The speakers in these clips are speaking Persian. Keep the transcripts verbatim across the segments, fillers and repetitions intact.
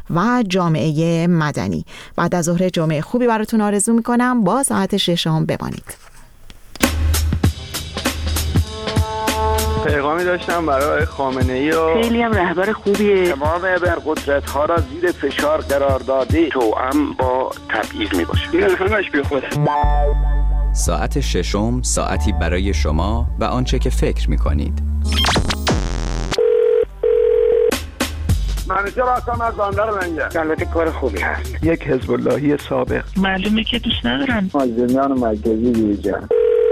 و جامعه مدنی. بعد از ظهر جمعه خوبی براتون آرزو میکنم. با ساعت ششم بمانید. پیغامی داشتم برای خامنه‌ای و خیلی هم رهبر خوبیه. تمام ابرقدرت‌ها را زیر فشار قرار داده، توأم با تبعیض میباشه. این همش بیخوده. ساعت ششم، ساعتی برای شما و آنچه که فکر می‌کنید. منیجر هستم از بندر منجر. البته کار خوبی هست. یک حزب اللهی سابق. معلومه که دوست ندارن. مازندران مرکزی دیجان.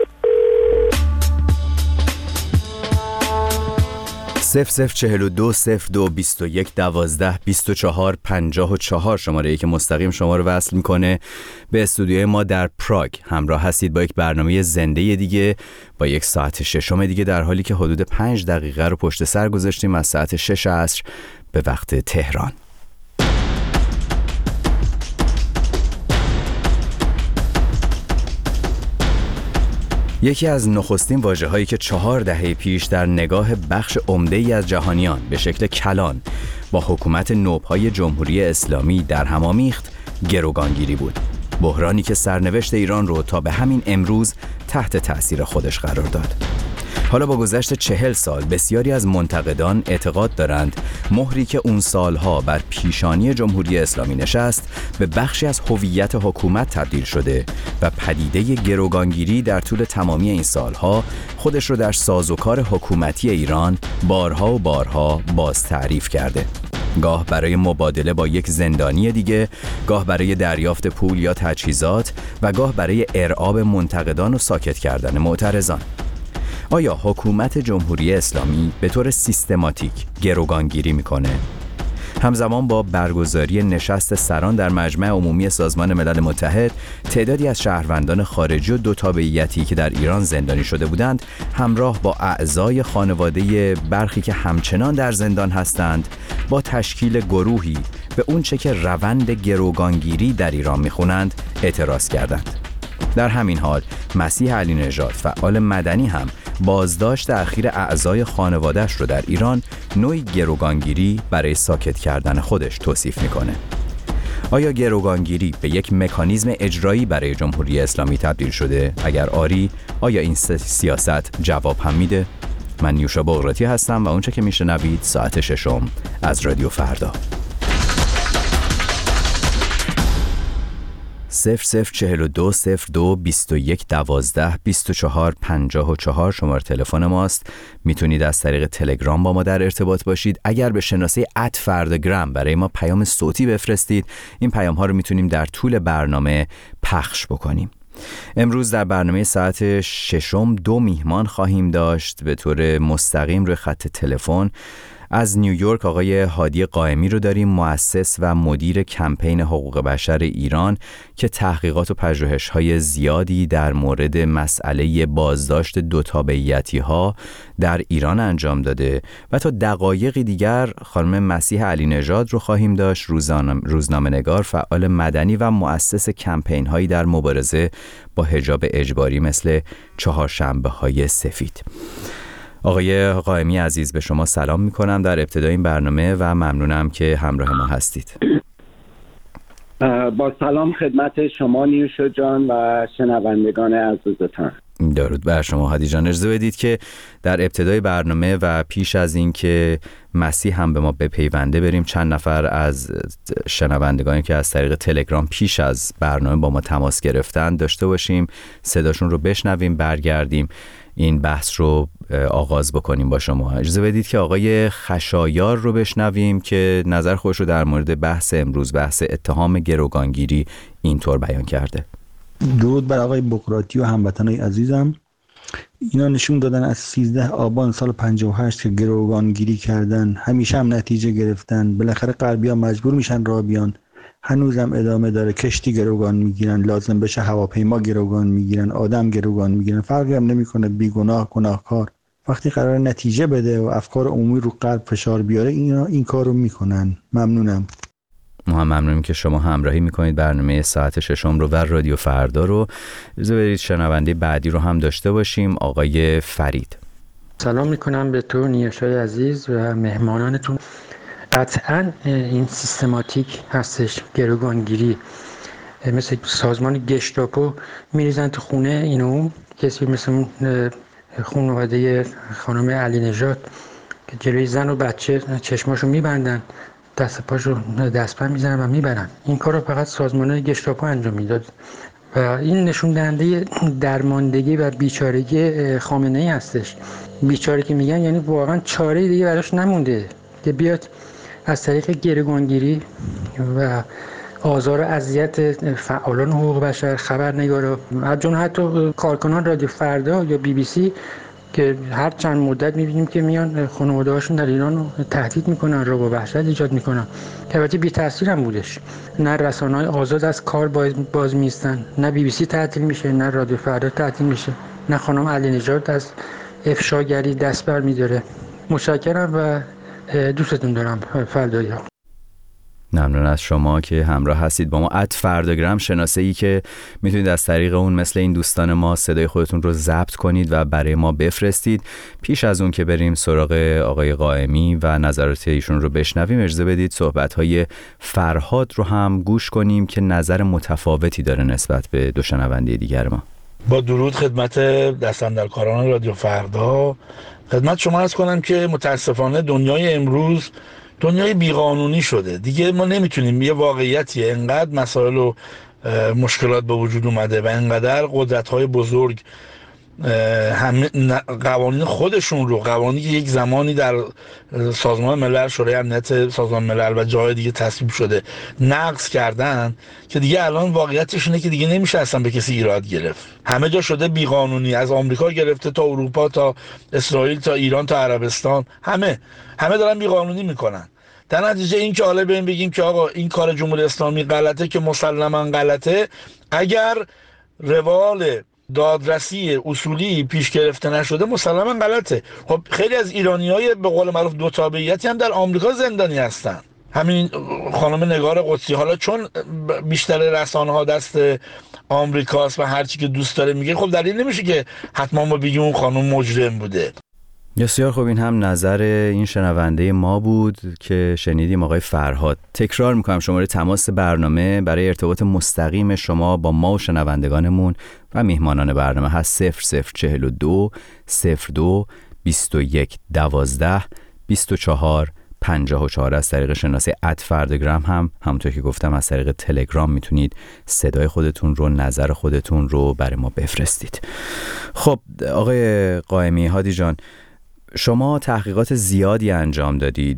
صفر صفر چهل و دو صفر دو بیست و یک دوازده بیست و چهار پنجاه و چهار شماره ای که مستقیم شما رو وصل میکنه به استودیوی ما در پراگ. همراه هستید با یک برنامه زنده دیگه، با یک ساعت ششم دیگه، در حالی که حدود پنج دقیقه رو پشت سر گذاشتیم از ساعت شش عصر به وقت تهران. یکی از نخستین واژه‌هایی که چهار دهه پیش در نگاه بخش عمده‌ای از جهانیان به شکل کلان با حکومت نوب‌های جمهوری اسلامی در هم آمیخت، گروگانگیری بود. بحرانی که سرنوشت ایران رو تا به همین امروز تحت تأثیر خودش قرار داد. حالا با گذشت چهل سال بسیاری از منتقدان اعتقاد دارند مهری که اون سالها بر پیشانی جمهوری اسلامی نشست به بخشی از هویت حکومت تبدیل شده و پدیده گروگانگیری در طول تمامی این سالها خودش رو در سازوکار حکومتی ایران بارها و بارها باز تعریف کرده. گاه برای مبادله با یک زندانی دیگه، گاه برای دریافت پول یا تجهیزات و گاه برای ارعاب منتقدان و ساکت کردن معترضان. آیا حکومت جمهوری اسلامی به طور سیستماتیک گروگانگیری میکنه؟ همزمان با برگزاری نشست سران در مجمع عمومی سازمان ملل متحد، تعدادی از شهروندان خارجی و دو تابعیتی که در ایران زندانی شده بودند، همراه با اعضای خانواده برخی که همچنان در زندان هستند، با تشکیل گروهی به اون چه که روند گروگانگیری در ایران میخونند اعتراض کردند. در همین حال مسیح علی نژاد، فعال مدنی، هم بازداشت اخیر اعضای خانواده‌اش رو در ایران نوعی گروگانگیری برای ساکت کردن خودش توصیف میکنه. آیا گروگانگیری به یک مکانیزم اجرایی برای جمهوری اسلامی تبدیل شده؟ اگر آری، آیا این سیاست جواب هم میده؟ من نیوشا بغراتی هستم و اونچه که میشنوید ساعت ششم از رادیو فردا. صفر صفر چهل و دو صفر دو بیست و یک دوازده بیست و چهار پنجاه و چهار شماره تلفن ماست. میتونید از طریق تلگرام با ما در ارتباط باشید. اگر به شناسه ات فرداگرام برای ما پیام صوتی بفرستید، این پیام ها رو میتونیم در طول برنامه پخش بکنیم. امروز در برنامه ساعت ششم دو میهمان خواهیم داشت به طور مستقیم روی خط تلفن. از نیویورک آقای هادی قائمی رو داریم، مؤسس و مدیر کمپین حقوق بشر ایران که تحقیقات و پژوهش‌های زیادی در مورد مسئله بازداشت دو تابعیتی‌ها در ایران انجام داده. و تا دقایقی دیگر خانم مسیح علی نژاد رو خواهیم داشت، روزنامه‌نگار، فعال مدنی و مؤسس کمپین‌هایی در مبارزه با حجاب اجباری مثل چهارشنبه‌های سفید. آقای قائمی عزیز، به شما سلام میکنم در ابتدای این برنامه و ممنونم که همراه ما هستید. با سلام خدمت شما نیوشا جان و شنوندگان عزیزتان. درود بر شما هادی جان. اجازه بدید که در ابتدای برنامه و پیش از این که مسیح هم به ما بپیونده بریم چند نفر از شنوندگانی که از طریق تلگرام پیش از برنامه با ما تماس گرفتن داشته باشیم، صداشون رو بشنویم، برگردیم این بحث رو آغاز بکنیم با شما. اجازه بدید که آقای خشایار رو بشنویم که نظر خودش رو در مورد بحث امروز، بحث اتهام گروگانگیری، اینطور بیان کرده. درود بر آقای بغراتی و هموطنای عزیزم. اینا نشون دادن از سیزده آبان سال پنجاه و هشت که گروگانگیری کردن، همیشه هم نتیجه گرفتن. بالاخره غربی‌ها مجبور میشن راه بیان. هنوزم ادامه داره. کشتی گروگان میگیرن، لازم بشه هواپیما گروگان میگیرن، آدم گروگان میگیرن. فرقی هم نمیکنه بیگناه گناهکار. وقتی قرار نتیجه بده و افکار عمومی رو غرب فشار بیاره، اینا این کارو میکنن. ممنونم. ما هم ممنونیم که شما همراهی میکنید برنامه ساعت ششم رو و رادیو فردا رو. اجازه بدید شنونده بعدی رو هم داشته باشیم، آقای فرید. سلام میکنم به تو نیوشای عزیز و مهمانانتون. قطعاً این سیستماتیک هستش، گروگانگیری. مثل سازمان گشتاپو میریزن تو خونه اینو، کسی مثل خانواده خانم علی نژاد که جلوی زن و بچه چشماشو میبندن، دست پاشو دستبند میزنن و میبرن. این کارو فقط سازمان گشتاپو انجام میداد و این نشون دهنده درماندگی و بیچارگی خامنه‌ای هستش. بیچاره که میگن یعنی واقعا چاره دیگه براش نمونده که بیاد از طریق گروگانگیری و آزار و اذیت فعالان حقوق بشر، خبرنگارا، جون حتی کارکنان رادیو فردا یا بی بی سی که هر چند مدت میبینیم که میان خانواده‌هاشون در ایران رو تهدید میکنن، رعب و وحشت ایجاد میکنن که البته بی تاثیر هم بودش. نه رسانه‌های آزاد از کار باز, باز میستن، نه بی بی سی تعطیل میشه، نه رادیو فردا تعطیل میشه، نه خانم علی نژاد از افشاگری دست بر میداره. متشکرم و دوستتون دارم فردایا. ممنون از شما که همراه هستید با ما. ات فرداگرام شناسه‌ای که میتونید از طریق اون مثل این دوستان ما صدای خودتون رو ضبط کنید و برای ما بفرستید. پیش از اون که بریم سراغ آقای قائمی و نظرات ایشون رو بشنویم، اجازه بدید صحبت‌های فرهاد رو هم گوش کنیم که نظر متفاوتی داره نسبت به دو شنونده دیگر ما. با درود خدمت دستاندرکاران رادیو فردا، خدمت شما عرض کنم که متاسفانه دنیای امروز دنیای بیقانونی شده دیگه. ما نمیتونیم، یه واقعیتیه، انقدر مسائل و مشکلات به وجود اومده و انقدر قدرت‌های بزرگ همه قوانین خودشون رو، قوانینی که یک زمانی در سازمان ملل، شورای امنیت سازمان ملل و جای دیگه تصویب شده نقض کردن که دیگه الان واقعیتش اینه که دیگه نمیشه اصلا به کسی ایراد گرفت. همه جا شده بیقانونی، از آمریکا گرفته تا اروپا تا اسرائیل تا ایران تا عربستان، همه همه دارن بیقانونی میکنن. در نتیجه این که حالا بریم بگیم که آقا این کار جمهوری اسلامی غلطه، که مسلماً غلطه. اگر روال دادرسی اصولی پیش گرفته نشده مسلماً غلطه. خب خیلی از ایرانیای به قول معروف دو تابعیتی هم در آمریکا زندانی هستن. همین خانم نگار قدسی، حالا چون بیشتر رسانه ها دست آمریکاست و هر چی که دوست داره میگه، خب دلیل نمیشه که حتما ما بگیم اون خانم مجرم بوده. بسیار خوب، این هم نظر این شنونده ما بود که شنیدیم، آقای فرهاد. تکرار میکنم شماره تماس برنامه برای ارتباط مستقیم شما با ما و شنوندگانمون و میهمانان برنامه هست صفر صفر چهل و دو صفر دو بیست و یک دوازده بیست و چهار پنجاه و چهار. از طریق شناسه ات فرداگرام هم همونطور که گفتم از طریق تلگرام میتونید صدای خودتون رو، نظر خودتون رو برای ما بفرستید. خب آقای قائمی، هادی جان، شما تحقیقات زیادی انجام دادید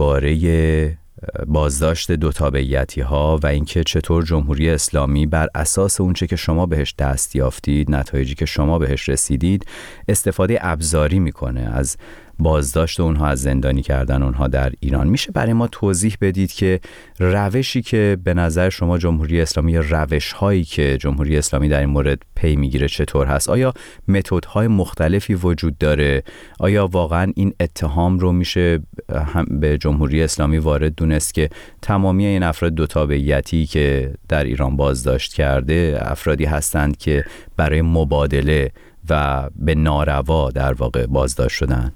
درباره بازداشت دو تابعیتی ها و اینکه چطور جمهوری اسلامی بر اساس اونچه که شما بهش دست یافتید، نتایجی که شما بهش رسیدید، استفاده ابزاری میکنه از بازداشت اونها، از زندانی کردن اونها در ایران. میشه برای ما توضیح بدید که روشی که به نظر شما جمهوری اسلامی یا روش هایی که جمهوری اسلامی در این مورد پی میگیره چطور هست؟ آیا متدهای مختلفی وجود داره؟ آیا واقعا این اتهام رو میشه هم به جمهوری اسلامی وارد دونست که تمامی این افراد دو تابعیتی که در ایران بازداشت کرده افرادی هستند که برای مبادله و به ناروا در واقع بازداشت شدن؟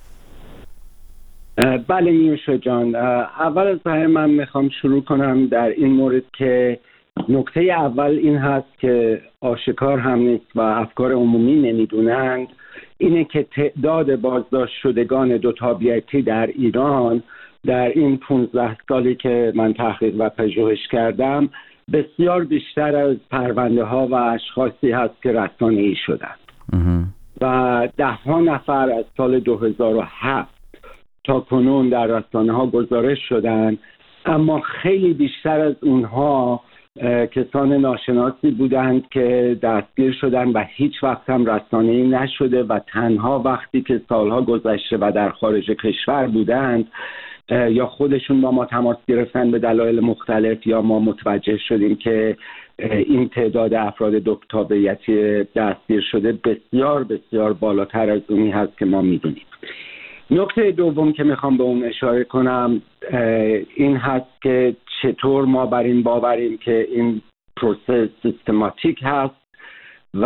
بله نیوشا جان، اول از همه من میخوام شروع کنم در این مورد که نکته اول این هست که آشکار هم نیست و افکار عمومی نمیدونند، اینه که تعداد بازداشت شدگان دو تابعیتی در ایران در این پانزده سالی که من تحقیق و پژوهش کردم بسیار بیشتر از پرونده ها و اشخاصی هست که رسانه‌ای شدن و ده ها نفر از سال دو هزار و هفت تا کنون در رسانه ها گزارش شدن، اما خیلی بیشتر از اونها کسان ناشناسی بودند که دستگیر شدن و هیچ وقت هم رسانه‌ای نشده و تنها وقتی که سالها گذشته و در خارج کشور بودند یا خودشون با ما تماس گرفتن به دلایل مختلف یا ما متوجه شدیم که این تعداد افراد دو تابعیتی دستگیر شده بسیار بسیار بالاتر از اونی هست که ما میدونیم. نکته دوم که میخوام به اون اشاره کنم این هست که چطور ما بر این باوریم که این پروسس سیستماتیک هست و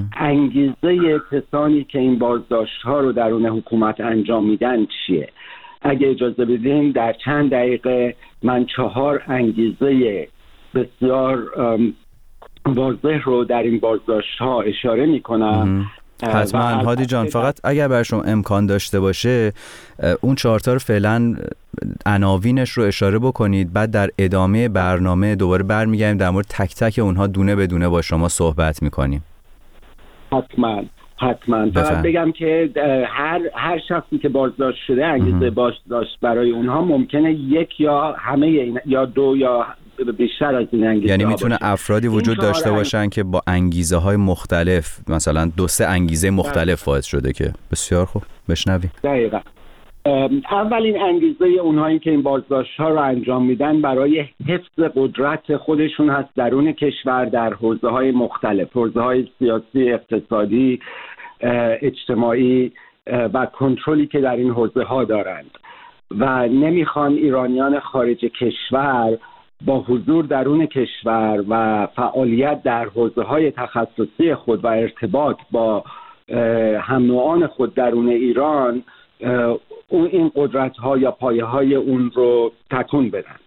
انگیزه کسانی که این بازداشت ها رو درون حکومت انجام میدن چیه. اگه اجازه بدین در چند دقیقه من چهار انگیزه بسیار واضح رو در این بازداشت ها اشاره می کنم. حتما هادی جان، فقط اگر بر شما امکان داشته باشه اون چهارتا رو فعلا عناوینش رو اشاره بکنید، بعد در ادامه برنامه دوباره برمیگردیم در مورد تک تک اونها دونه به دونه با شما صحبت میکنیم. حتما حتما فقط بگم که هر هر شخصی که بازداشت شده انگیزه بازداشت برای اونها ممکنه یک یا همه این یا دو یا بیشتر از این انگیزه، یعنی میتونه افرادی وجود داشته باشن انگ... که با انگیزه های مختلف، مثلا دو سه انگیزه مختلف باعث شده که. بسیار خوب، بشنویم. دقیقاً. اولین انگیزه اونهایی که این بازداشت ها رو انجام میدن برای حفظ قدرت خودشون هست درون کشور در حوزه های مختلف، حوزه های سیاسی، اقتصادی، اجتماعی و کنترلی که در این حوزه ها دارند و نمیخوان ایرانیان خارج کشور با حضور درون کشور و فعالیت در حوزه‌های تخصصی خود و ارتباط با هم نوعان خود درون ایران اون این قدرت‌ها یا پایه‌های اون رو تکون بدن.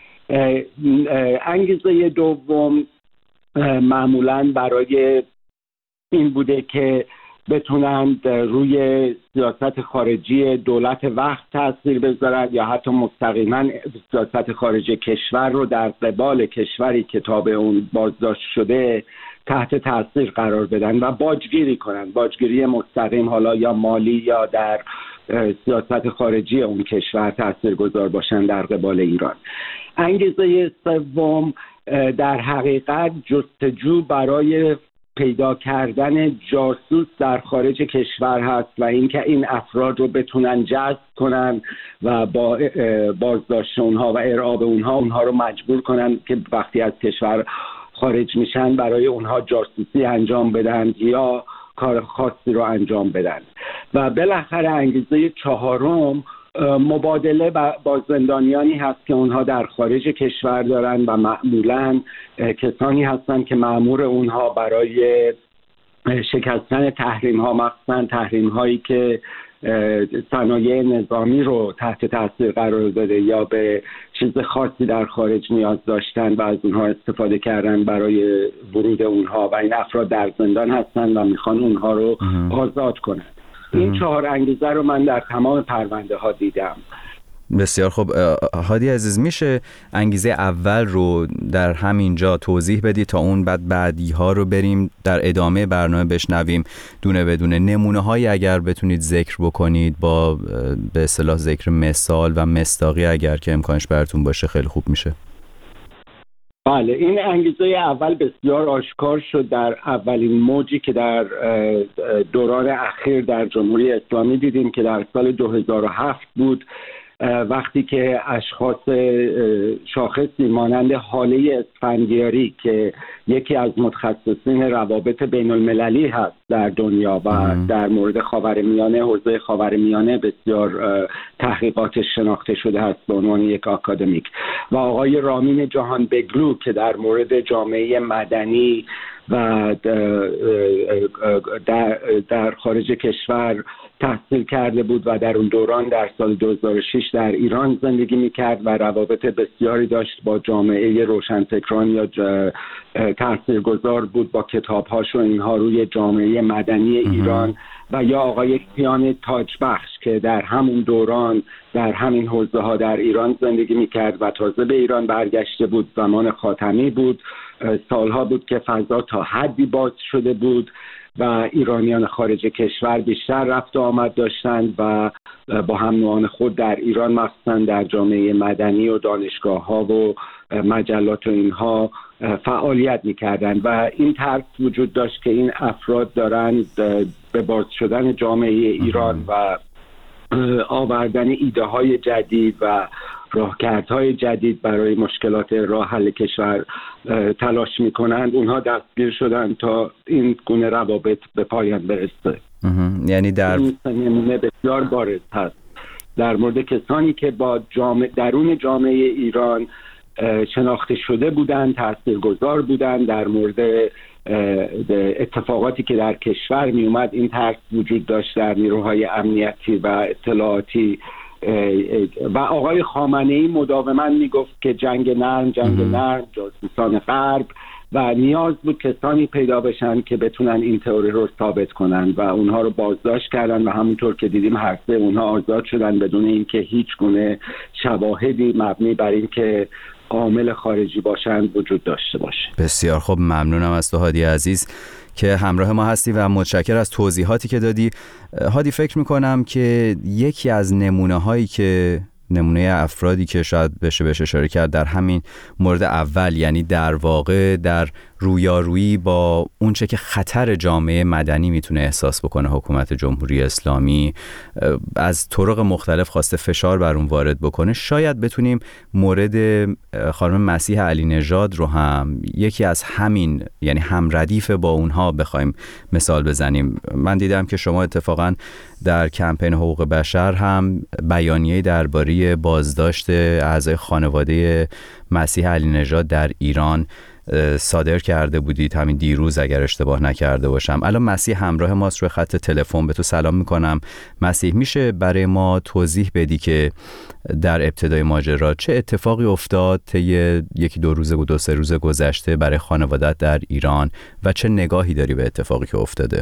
انگیزه دوم معمولاً برای این بوده که بتونند روی سیاست خارجی دولت وقت تاثیر بذارند یا حتی مستقیما سیاست خارجی کشور رو در قبال کشوری که تابع اون بازداشت شده تحت تاثیر قرار بدن و باجگیری کنند، باجگیری مستقیم، حالا یا مالی یا در سیاست خارجی اون کشور تاثیرگذار باشن در قبال ایران. انگیزه سوم در حقیقت جستجو برای پیدا کردن جاسوس در خارج کشور هست و اینکه این افراد رو بتونن جذب کنن و با بازداشت اونها و ارعاب اونها اونها رو مجبور کنن که وقتی از کشور خارج میشن برای اونها جاسوسی انجام بدن یا کار خاصی رو انجام بدن. و بالاخره انگیزه چهارم مبادله با زندانیانی هست که اونها در خارج کشور دارن و معمولاً کسانی هستن که مأمور اونها برای شکستن تحریم ها، مخصوصاً تحریم هایی که صنایع نظامی رو تحت تاثیر قرار داده یا به چیز خاصی در خارج نیاز داشتن و از اونها استفاده کردن برای ورود اونها و این افراد در زندان هستن و میخوان اونها رو آزاد کنن. این چهار انگیزه رو من در تمام پرونده ها دیدم. بسیار خوب. هادی عزیز، میشه انگیزه اول رو در همینجا توضیح بدی تا اون بعد بعدی ها رو بریم در ادامه برنامه بشنویم دونه بدونه؟ نمونه هایی اگر بتونید ذکر بکنید با به اصطلاح ذکر مثال و مصداقی اگر که امکانش براتون باشه خیلی خوب میشه. بله، این انگیزه اول بسیار آشکار شد در اولین موجی که در دوران اخیر در جمهوری اسلامی دیدیم که در سال دو هزار و هفت بود، وقتی که اشخاص شاخصی مانند حاله اسفندیاری که یکی از متخصصین روابط بین المللی هست در دنیا و در مورد خاورمیانه، حوزه خاورمیانه بسیار تحقیقات شناخته شده هست به عنوان یک آکادمیک، و آقای رامین جهان بگلو که در مورد جامعه مدنی و در, در خارج کشور تحصیل کرده بود و در اون دوران در سال دو هزار و شش در ایران زندگی میکرد و روابط بسیاری داشت با جامعه روشنفکران یا تاثیرگذار بود با کتابهاش و اینها روی جامعه مدنی ایران. و یا آقای کیان تاجبخش که در همون دوران در همین حوزه ها در ایران زندگی میکرد و تازه به ایران برگشته بود، زمان خاتمی بود، سالها بود که فضا تا حدی باز شده بود و ایرانیان خارج کشور بیشتر رفت و آمد داشتند و با هم نوعان خود در ایران مخصوصا در جامعه مدنی و دانشگاه ها و مجلات و اینها فعالیت میکردند و این ترس وجود داشت که این افراد دارند به باز شدن جامعه ایران و آوردن ایده های جدید و راهکردهای جدید برای مشکلات راه حل کشور تلاش میکنند، اونها دستگیر شدند تا این گونه روابط به پایان برسه. یعنی در این نمونه بسیار بارز هست در مورد کسانی که با جامعه درون جامعه ایران شناخته شده بودند، تاثیرگذار بودند در مورد اتفاقاتی که در کشور می اومد. این ترس وجود داشت در نیروهای امنیتی و اطلاعاتی و آقای خامنه‌ای مداوما میگفت که جنگ نرم جنگ نرم جاسوسان غرب و نیاز بود کسانی پیدا بشن که بتونن این تئوری رو ثابت کنن و اونها رو بازداشت کردن و همونطور که دیدیم هر سه اونها آزاد شدن بدون اینکه هیچ گونه شواهدی مبنی بر این که عامل خارجی باشن وجود داشته باشه. بسیار خوب، ممنونم از تو هادی عزیز که همراه ما هستی و متشکر از توضیحاتی که دادی. هادی، فکر میکنم که یکی از نمونه هایی که نمونه افرادی که شاید بشه بشه اشاره کرد در همین مورد اول، یعنی در واقع در رویارویی با اونچه که خطر جامعه مدنی میتونه احساس بکنه حکومت جمهوری اسلامی از طرق مختلف خواسته فشار بر اون وارد بکنه، شاید بتونیم مورد خانم مسیح علی نژاد رو هم یکی از همین، یعنی هم ردیف با اونها بخوایم مثال بزنیم. من دیدم که شما اتفاقا در کمپین حقوق بشر هم بیانیه‌ای درباره بازداشت اعضای خانواده مسیح علی نژاد در ایران صادر کرده بودید، همین دیروز اگر اشتباه نکرده باشم. الان مسیح همراه ماست روی خط تلفن. به تو سلام میکنم مسیح. میشه برای ما توضیح بدی که در ابتدای ماجرا چه اتفاقی افتاد طی یکی دو روز و دو سه روز گذشته برای خانوادت در ایران و چه نگاهی داری به اتفاقی که افتاده؟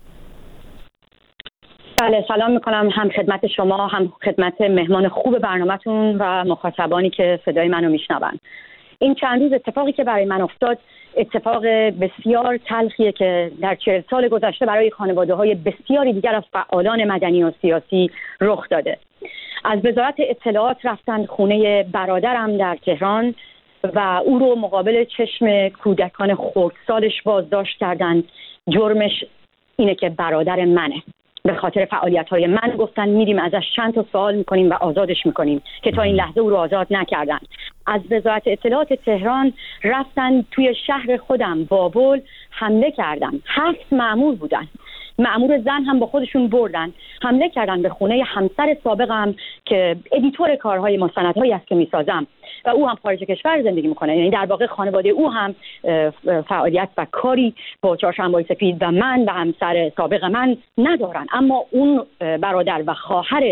بله، سلام میکنم هم خدمت شما هم خدمت مهمان خوب برنامه‌تون و مخاطبانی که صدای منو میشنون. این چند روز اتفاقی که برای من افتاد اتفاق بسیار تلخیه که در چهل سال گذشته برای خانواده‌های بسیاری دیگر از فعالان مدنی و سیاسی رخ داده. از وزارت اطلاعات رفتن خونه برادرم در تهران و او رو مقابل چشم کودکان خردسالش بازداشت کردند. جرمش اینه که برادر منه. به خاطر فعالیت‌های من گفتن میریم ازش چند تا سوال میکنیم و آزادش میکنیم که تا این لحظه او رو آزاد نکردن. از وزارت اطلاعات تهران رفتن توی شهر خودم بابل حمله کردن. هفت مأمور بودن، مأمور زن هم با خودشون بردن، حمله کردن به خونه همسر سابقم که ادیتور کارهای مستندهایی است که میسازم و او هم خارج کشور زندگی میکنه. یعنی در واقع خانواده او هم فعالیت و کاری با چهارشنبه‌های سفید و من و همسر سابق من ندارن، اما اون برادر و خواهر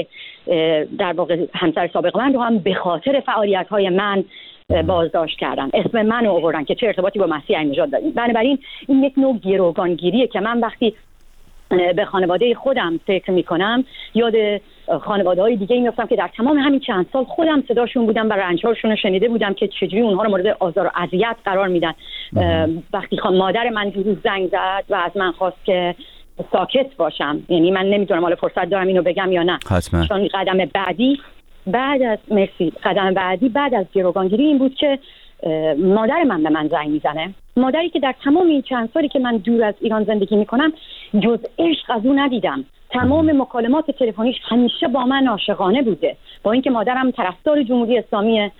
در واقع همسر سابق من رو هم به خاطر فعالیت‌های من بازداشت کردن. اسم من رو آوردن که چه ارتباطی با مسیح علی نژاد داریم. بنابراین این یک نوع گروگانگیریه که من وقتی به خانواده خودم فکر میکنم یاد خانواده های دیگه میافتم که در تمام همین چند سال خودم صداشون بودم و رنج‌هاشون رو شنیده بودم که چجوری اونها رو مورد آزار و اذیت قرار میدن. وقتی خان مادر من دیروز زنگ زد و از من خواست که ساکت باشم، یعنی من نمیدونم حالا فرصت دارم اینو بگم یا نه، حتما. چون قدم بعدی بعد از مرسی قدم بعدی بعد از گروگانگیری این بود که مادر من به من زنگ میزنه، مادری که در تمام این چند سالی که من دور از ایران زندگی میکنم جز عشق از او ندیدم. تمام مکالمات تلفنیش همیشه با من عاشقانه بوده، با اینکه مادرم طرفدار جمهوری اسلامی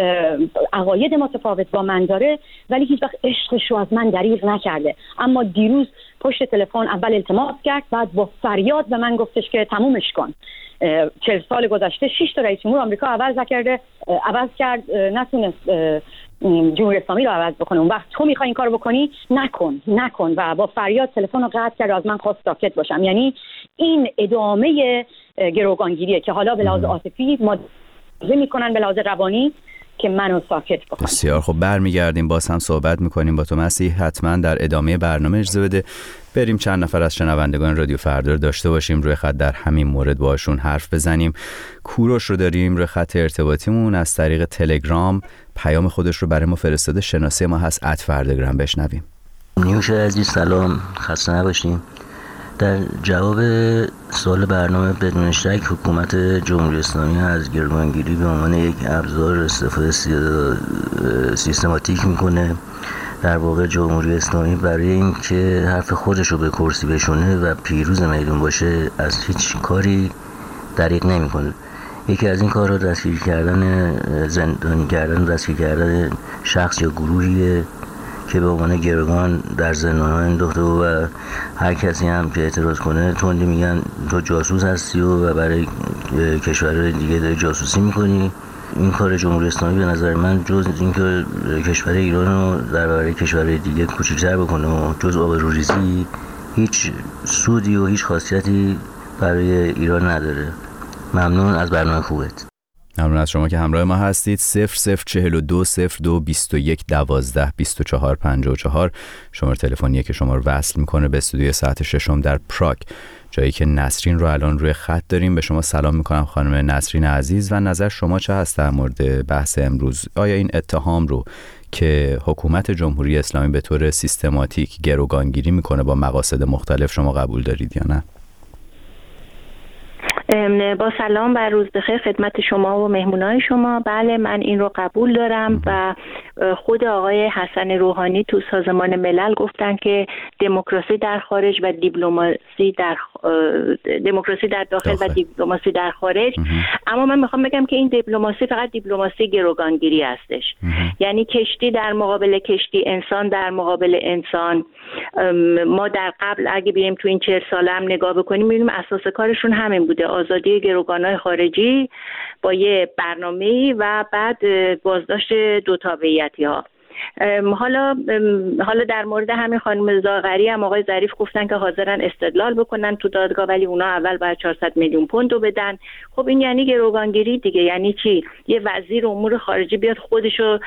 عقاید متفاوت با من داره ولی هیچ وقت عشقش رو از من دریغ نکرده. اما دیروز پشت تلفن اول التماس کرد، بعد با فریاد به من گفتش که تمومش کن. چهل سال گذشته شش تا رئیس جمهور آمریکا عوض کرده، عوض کرد، نتونست جمهوری اسلامی رو عوض بکنه. اون وقت تو میخوای این کارو بکنی، نکن نکن و با فریاد تلفن رو قطع کرد، از من خواست ساکت باشم. یعنی این ادامه گروگانگیریه که حالا به لحاظ عاطفی مدازه میکنن به لحاظ روانی که منو ساکت بکنم. بسیار خب، برمیگردیم باز هم صحبت میکنیم با تو مسیح. حتما در ادامه برنامه اجازه بده بریم چند نفر از شنوندگان رادیو فردا رو داشته باشیم روی خط در همین مورد باشون حرف بزنیم. کوروش رو داریم روی خط ارتباطیمون از طریق تلگرام، پیام خودش رو برای ما فرستاده. شناسی ما هست ات فرداگرام. بشنویم. نیوش عزیز سلام، خسته نباشیم. در جواب سوال برنامه بدون شک حکومت جمهوری اسلامی از گروگانگیری به عنوان یک ابزار استفاده سیستماتیک میکنه. در واقع جمهوری اسلامی برای اینکه حرف خودش رو به کرسی بشونه و پیروز میدون باشه از هیچ کاری دریغ نمیکنه. یکی از این کارها دستگیر کردن زندانی کردن دستگیر کردن شخص یا گروهیه که به عنوان گروگان در زندان‌ها انداخته و هر کسی هم که اعتراض کنه تندی میگن تو جاسوس هستی و برای کشورهای دیگه داری جاسوسی میکنی. این کار جمهوری اسلامی به نظر من جز اینکه کشور ایران رو در برابر کشورهای دیگه کوچکتر بکنه و جز آبروریزی هیچ سودی و هیچ خاصیتی برای ایران نداره. ممنون از برنامه خوبت. ممنون از شما که همراه ما هستید. صفر صفر چهل و دو صفر دو بیست و یک دوازده بیست و چهار پنجاه و چهار شماره تلفنیه که شما رو وصل میکنه به استودیوی ساعت ششم در پراگ، جایی که نسرین رو الان روی خط داریم. به شما سلام میکنم خانم نسرین عزیز، و نظر شما چه هست در مورد بحث امروز؟ آیا این اتهام رو که حکومت جمهوری اسلامی به طور سیستماتیک گروگانگیری میکنه با مقاصد مختلف شما قبول دارید یا نه؟ با سلام و روز بخیر خدمت شما و مهمونای شما. بله، من این رو قبول دارم و خود آقای حسن روحانی تو سازمان ملل گفتن که دموکراسی در خارج و دیپلماسی در دموکراسی در داخل, داخل و دیپلماسی در خارج. اما من میخوام بگم که این دیپلماسی فقط دیپلماسی گروگانگیری هستش. یعنی کشتی در مقابل کشتی، انسان در مقابل انسان. ما در قبل اگه بریم تو این چهل ساله هم نگاه بکنیم میبینیم اساس کارشون همین بوده، آزادی گروگانای خارجی با یه برنامه‌ای و بعد بازداشت دو تابعیتی ها. حالا حالا در مورد همین خانم زاغری هم آقای ظریف گفتن که حاضرن استدلال بکنن تو دادگاه، ولی اونا اول باید چهارصد میلیون پوند رو بدن. خب این یعنی گروگانگیری دیگه. یعنی چی؟ یه وزیر امور خارجه بیاد خودشو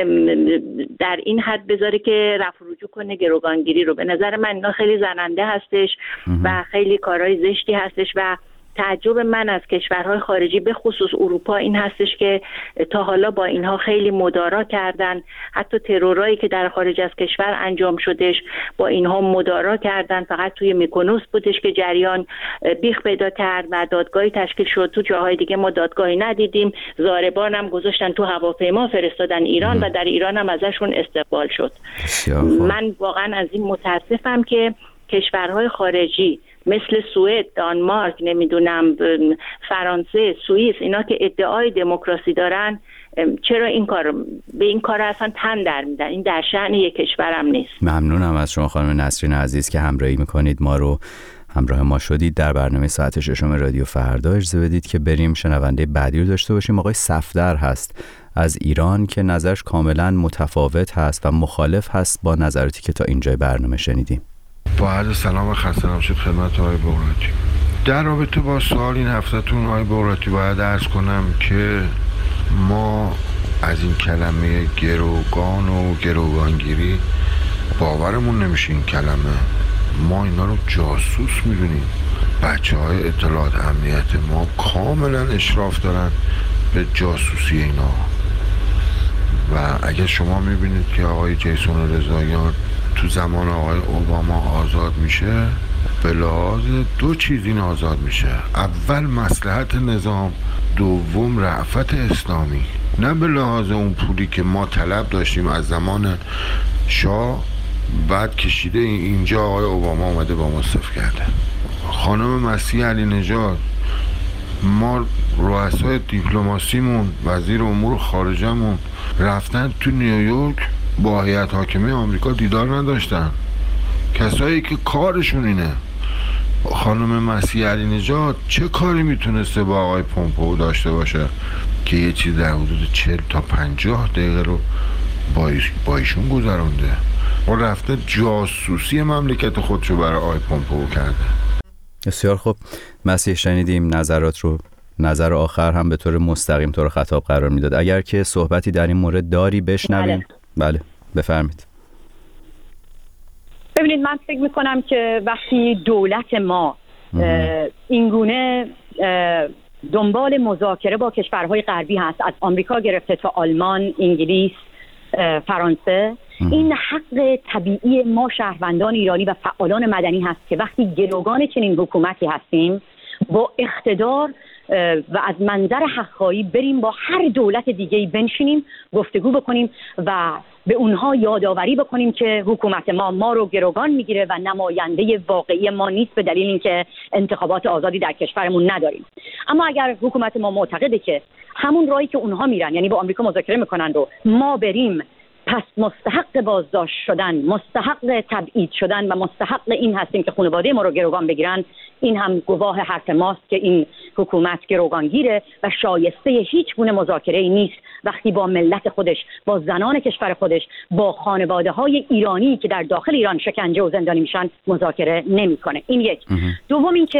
در این حد بذاره که رفع رجوع کنه گروگانگیری رو. به نظر من اینا خیلی زننده هستش و خیلی کارهای زشتی هستش و تعجب من از کشورهای خارجی به خصوص اروپا این هستش که تا حالا با اینها خیلی مدارا کردن. حتی ترورایی که در خارج از کشور انجام شدش با اینها مدارا کردن. فقط توی میکونوس بودش که جریان بیخ پیدا کرد و دادگاهی تشکیل شد. تو جاهای دیگه ما دادگاهی ندیدیم. ضاربان هم گذاشتن تو هواپیما فرستادن ایران و در ایران هم ازشون استقبال شد. من واقعا از این متاسفم که کشورهای خارجی مثل سوئد، دانمارک، نمیدونم فرانسه، سوئیس، اینا که ادعای دموکراسی دارن چرا این کار به این کار اصلا تن در میدن؟ این در شأن یک کشورم نیست. ممنونم از شما خانم نسرین عزیز که همراهی میکنید، ما رو همراه ما شدید در برنامه ساعت ششم رادیو فردا. اجازه بدید که بریم شنونده بعدی رو داشته باشیم. آقای صفدر هست از ایران که نظرش کاملا متفاوت هست و مخالف هست با نظراتی که تا اینجای برنامه شنیدیم. با عرض سلام و خسته نباشید خدمت آقای بغراتی. در رابطه با سوال این هفته‌تون آقای بغراتی باید عرض کنم که ما از این کلمه گروگان و گروگانگیری باورمون نمیشه. این کلمه ما اینا رو جاسوس میدونیم. بچه های اطلاعات امنیت ما کاملا اشراف دارن به جاسوسی اینا. و اگر شما میبینید که آقای جیسون رضاییان تو زمان آقای اوباما آزاد میشه، به لحاظ دو چیز این آزاد میشه: اول مصلحت نظام، دوم رأفت اسلامی. نه به لحاظ اون پولی که ما طلب داشتیم از زمان شاه، بعد کشیده اینجا آقای اوباما اومده با ما صفر کرده. خانم مسیح علی نژاد، ما رؤسای دیپلماسیمون، وزیر امور خارجه‌مون رفتن تو نیویورک با هیئت حاکمه آمریکا دیدار نداشتن. کسایی که کارشون اینه. خانم مسیح علی نژاد چه کاری میتونسته با آقای پومپئو داشته باشه که یه چیز در حدود چهل تا پنجاه دقیقه رو با ایشون گذرونده و رفته جاسوسی مملکت خودشو برای آقای پومپئو کرده. بسیار خوب، مسیح شنیدیم نظرات رو. نظر آخر هم به طور مستقیم تو رو خطاب قرار میداد. اگر که صحبتی در این مورد داری بشنویم. بله, بله. بفرمید. ببینید، من فکر میکنم که وقتی دولت ما اینگونه دنبال مذاکره با کشورهای غربی هست، از آمریکا گرفته تا آلمان، انگلیس، فرانسه، این حق طبیعی ما شهروندان ایرانی و فعالان مدنی هست که وقتی گروگان چنین حکومتی هستیم با اقتدار و از منظر حق‌خواهی بریم با هر دولت دیگه‌ای بنشینیم، گفتگو بکنیم و به اونها یادآوری بکنیم که حکومت ما ما رو گروگان میگیره و نماینده واقعی ما نیست، به دلیل اینکه انتخابات آزادی در کشورمون نداریم. اما اگر حکومت ما معتقده که همون راهی که اونها میرن، یعنی با آمریکا مذاکره میکنن رو ما بریم، پس مستحق بازداشت شدن، مستحق تبعید شدن و مستحق این هستیم که خانواده ما رو گروگان بگیرن، این هم گواه حرف ماست که این حکومت گروگانگیره و شایسته هیچ گونه مذاکره‌ای نیست وقتی با ملت خودش، با زنان کشور خودش، با خانواده‌های ایرانی که در داخل ایران شکنجه و زندانی میشن مذاکره نمی‌کنه. این یک. دوم این که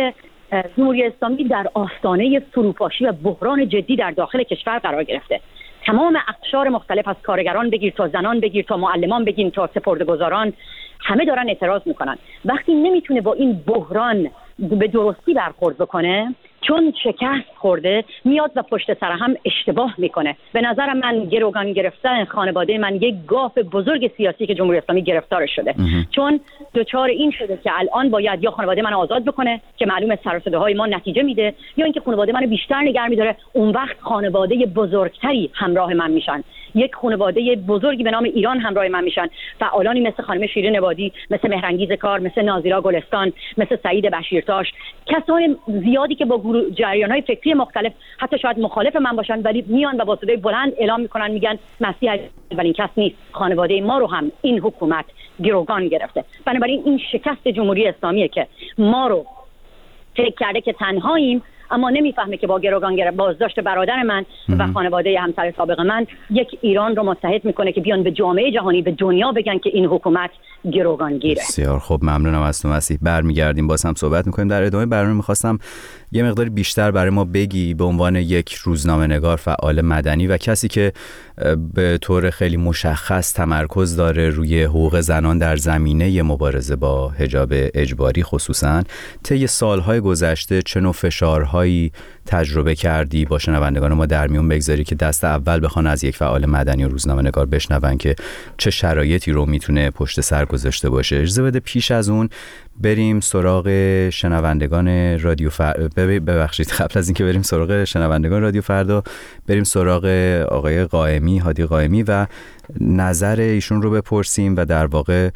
جمهوری اسلامی در آستانه فروپاشی و بحران جدی در داخل کشور قرار گرفته. تمام اقشار مختلف، از کارگران بگیر تا زنان بگیر تا معلمان بگیر تا سپرده‌گذاران، همه دارن اعتراض میکنن. وقتی نمیتونه با این بحران به درستی برخورد بکنه، چون شکست خورده، میاد و پشت سر هم اشتباه میکنه. به نظر من گروگان گرفتن خانواده من یک گاف بزرگ سیاسی که جمهوری اسلامی گرفتار شده، چون دچار این شده که الان باید یا خانواده من آزاد بکنه که معلومه سر و صداهای ما نتیجه میده، یا اینکه خانواده من بیشتر نگه میداره، اون وقت خانواده بزرگتری همراه من میشن، یک خانواده بزرگی به نام ایران همراه من میشن. فعالانی مثل خانم شیرین عبادی، مثل مهرانگیز کار، مثل نازیرا گلستان، مثل سعید بشیرتاش، کسان زیادی که با جریان‌های فکری مختلف حتی شاید مخالف من باشن، ولی میان و با صدای بلند اعلام میکنن، میگن مسیح اولین کس نیست، خانواده ما رو هم این حکومت گروگان گرفته. بنابراین این شکست جمهوری اسلامیه که ما رو فکر کرده که تنهاییم، اما نمیفهمه که با گروگانگر بازداشت برادر من و خانواده همسر سابق من یک ایران رو متحد میکنه که بیان به جامعه جهانی، به دنیا بگن که این حکومت گروگانگیره. بسیار خب، ممنونم از تو مسیح. برمیگردیم باز هم صحبت میکنیم. در ادامه برنامه میخواستم یه مقداری بیشتر برای ما بگی به عنوان یک روزنامه نگار، فعال مدنی و کسی که به طور خیلی مشخص تمرکز داره روی حقوق زنان در زمینه مبارزه با حجاب اجباری، خصوصا طی سالهای گذشته چه نوع فشارهایی تجربه کردی؟ با شنوندگان ما در میون بگذاری که دست اول بخوان از یک فعال مدنی و روزنامه نگار بشنون که چه شرایطی رو میتونه پشت سر گذاشته باشه. اجازه بده پیش از اون بریم سراغ شنوندگان رادیو فردا. ببخشید قبل از اینکه بریم سراغ شنوندگان رادیو فردا، بریم سراغ آقای قائمی، هادی قائمی، و نظر ایشون رو بپرسیم و در واقع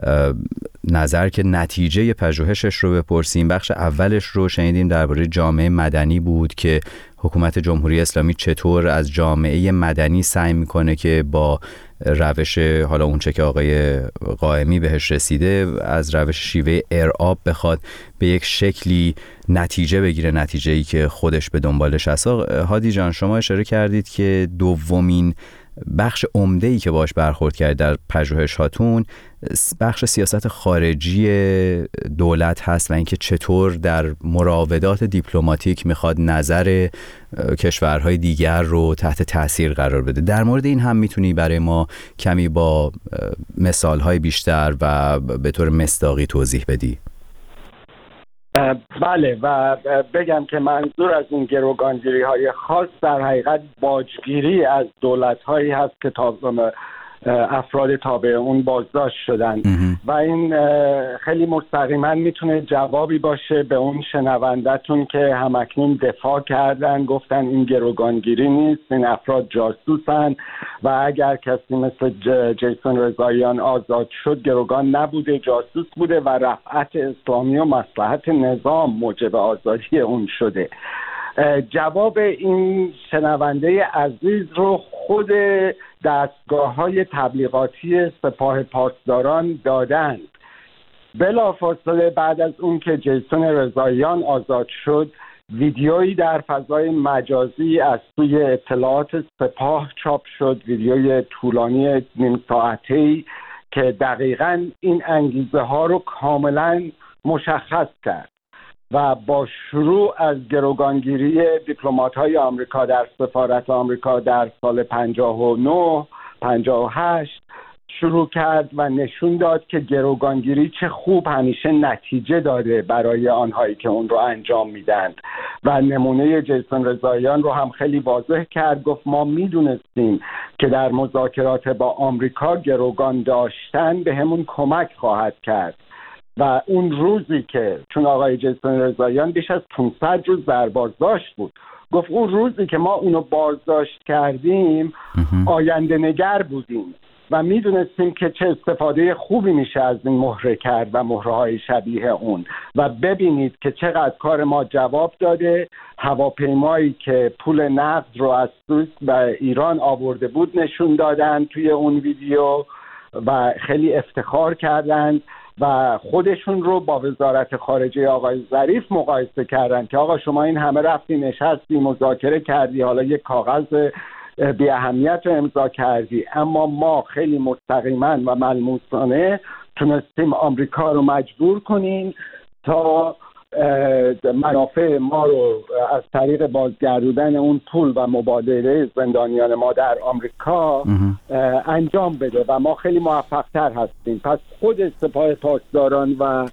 نظر که نتیجه پژوهشش رو بپرسیم. بخش اولش رو شنیدیم درباره جامعه مدنی بود که حکومت جمهوری اسلامی چطور از جامعه مدنی سعی میکنه که با روش، حالا اونچه که آقای قائمی بهش رسیده، از روش شیوه ارعاب بخواد به یک شکلی نتیجه بگیره، نتیجه‌ای که خودش به دنبالش هست. هادی جان، شما اشاره کردید که دومین بخش عمده‌ای که باش برخورد کرد در پژوهشاتون بخش سیاست خارجی دولت هست و اینکه چطور در مراودات دیپلماتیک میخواد نظر کشورهای دیگر رو تحت تاثیر قرار بده. در مورد این هم میتونی برای ما کمی با مثالهای بیشتر و به طور مصداقی توضیح بدی؟ بله، و بگم که منظور از این گروگانگیری های خاص در حقیقت باجگیری از دولت هایی هست که افراد تابع اون بازداشت شدن و این خیلی مستقیما میتونه جوابی باشه به اون شنوندتون که همکنون دفاع کردن، گفتن این گروگانگیری نیست، این افراد جاسوسن و اگر کسی مثل جیسون رضاییان آزاد شد گروگان نبوده، جاسوس بوده و رفعت اسلامی و مصلحت نظام موجب آزادی اون شده. جواب این شنونده عزیز رو خود دستگاه‌های تبلیغاتی سپاه پاسداران دادند. بلافاصله بعد از اون که جیسون رضاییان آزاد شد، ویدیویی در فضای مجازی از سوی اطلاعات سپاه چاپ شد، ویدیوی طولانی نیم ساعته‌ای که دقیقاً این انگیزه ها رو کاملاً مشخص کرد و با شروع از گروگانگیری دیپلمات‌های آمریکا در سفارت آمریکا در سال پنجاه و نه پنجاه و هشت شروع کرد و نشون داد که گروگانگیری چه خوب همیشه نتیجه داده برای آنهایی که اون رو انجام میدند و نمونه جیسون رضاییان رو هم خیلی واضح کرد. گفت ما میدونستیم که در مذاکرات با آمریکا گروگان داشتن به همون کمک خواهد کرد و اون روزی که چون آقای جیسون رضاییان بیش از پانصد روز در بازداشت بود، گفت اون روزی که ما اونو بازداشت کردیم آینده نگر بودیم و میدونستیم که چه استفاده خوبی میشه از این مهره کرد و مهره‌های شبیه اون و ببینید که چقدر کار ما جواب داده. هواپیمایی که پول نقد رو از سوئیس و ایران آورده بود نشون دادن توی اون ویدیو و خیلی افتخار کردند و خودشون رو با وزارت خارجه آقای ظریف مقایسه کردن که آقا شما این همه رفتی نشستی مذاکره کردی، حالا یک کاغذ بی اهمیت رو امضا کردی، اما ما خیلی مستقیما و ملموسانه تونستیم آمریکا رو مجبور کنیم تا منافع ما رو از طریق بازگردوندن اون پول و مبادله زندانیان ما در آمریکا انجام بده و ما خیلی موفق‌تر هستیم. پس خود سپاه پاسداران و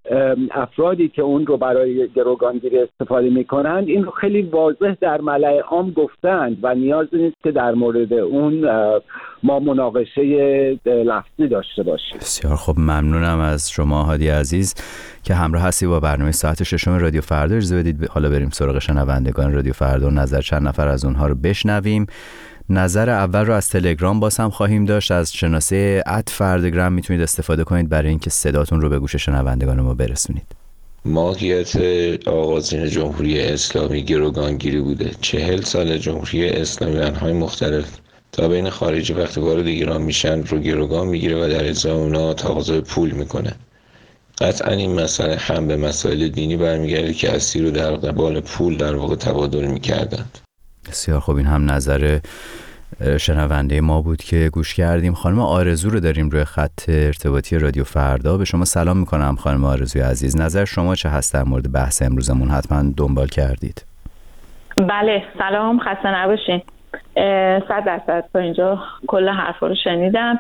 افرادی که اون رو برای گروگانگیری استفاده میکنند این رو خیلی واضح در ملأ عام گفتند و نیازی نیست که در مورد اون ما مناقشه لفظی داشته باشیم. بسیار خب، ممنونم از شما هادی عزیز که همراه هستی با برنامه ساعت ششم رادیو فردا. اجازه بدید حالا بریم سراغ شنوندگان رادیو فردا و نظر چند نفر از اونها رو بشنویم. نظر اول رو از تلگرام باز هم خواهیم داشت. از شناسه ات فردگرام میتونید استفاده کنید برای اینکه صداتون رو به گوش شنوندگان ما برسونید. ماهیت آغازین جمهوری اسلامی گروگانگیری بوده. چهل سال جمهوری اسلامی و انهای مختلف تا بین خارجی وقتی وارد ایران میشن رو گروگان میگیره و در ازای اونا تقاضای پول میکنه. قطعا این مسئله هم به مسائل دینی برمیگرده که اسیر رو در قبال پول در واقع تبادل میکردند. بسیار خوب، این هم نظر شنونده ما بود که گوش کردیم. خانم آرزو رو داریم روی خط ارتباطی رادیو فردا. به شما سلام میکنم خانم آرزوی عزیز. نظر شما چه هست در مورد بحث امروزمون؟ حتما دنبال کردید. بله سلام، خسته نباشین. صد درصد تا اینجا کل حرفا رو شنیدم.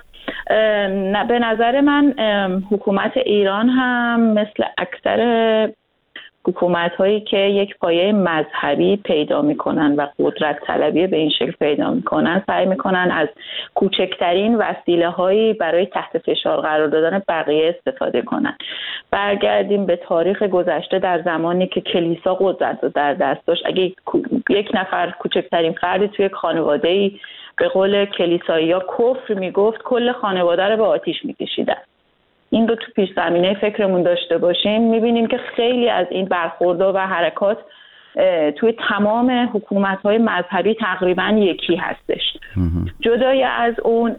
به نظر من حکومت ایران هم مثل اکثر حکومت هایی که یک پایه مذهبی پیدا میکنن و قدرت طلبی به این شکل پیدا میکنن سعی میکنن از کوچکترین وسیله هایی برای تحت فشار قرار دادن بقیه استفاده کنن. برگردیم به تاریخ گذشته، در زمانی که کلیسا قدرت رو در دست داشت، اگه یک نفر کوچکترین فردی توی یک خانواده‌ای به قول کلیسایی‌ها کفر میگفت، کل خانواده رو به آتیش میکشیدن. این رو تو پیش زمینه فکرمون داشته باشیم، میبینیم که خیلی از این برخوردها و حرکات توی تمام حکومت‌های مذهبی تقریباً یکی هستش. جدای از اون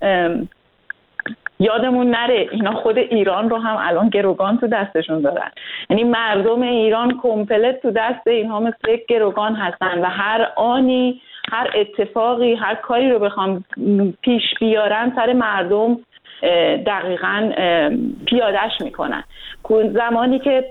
یادمون نره اینا خود ایران رو هم الان گروگان تو دستشون دارن، یعنی مردم ایران کمپلت تو دست اینها مثل یک گروگان هستن و هر آنی هر اتفاقی هر کاری رو بخوام پیش بیارن سر مردم دقیقاً پیادهش میکنن. زمانی که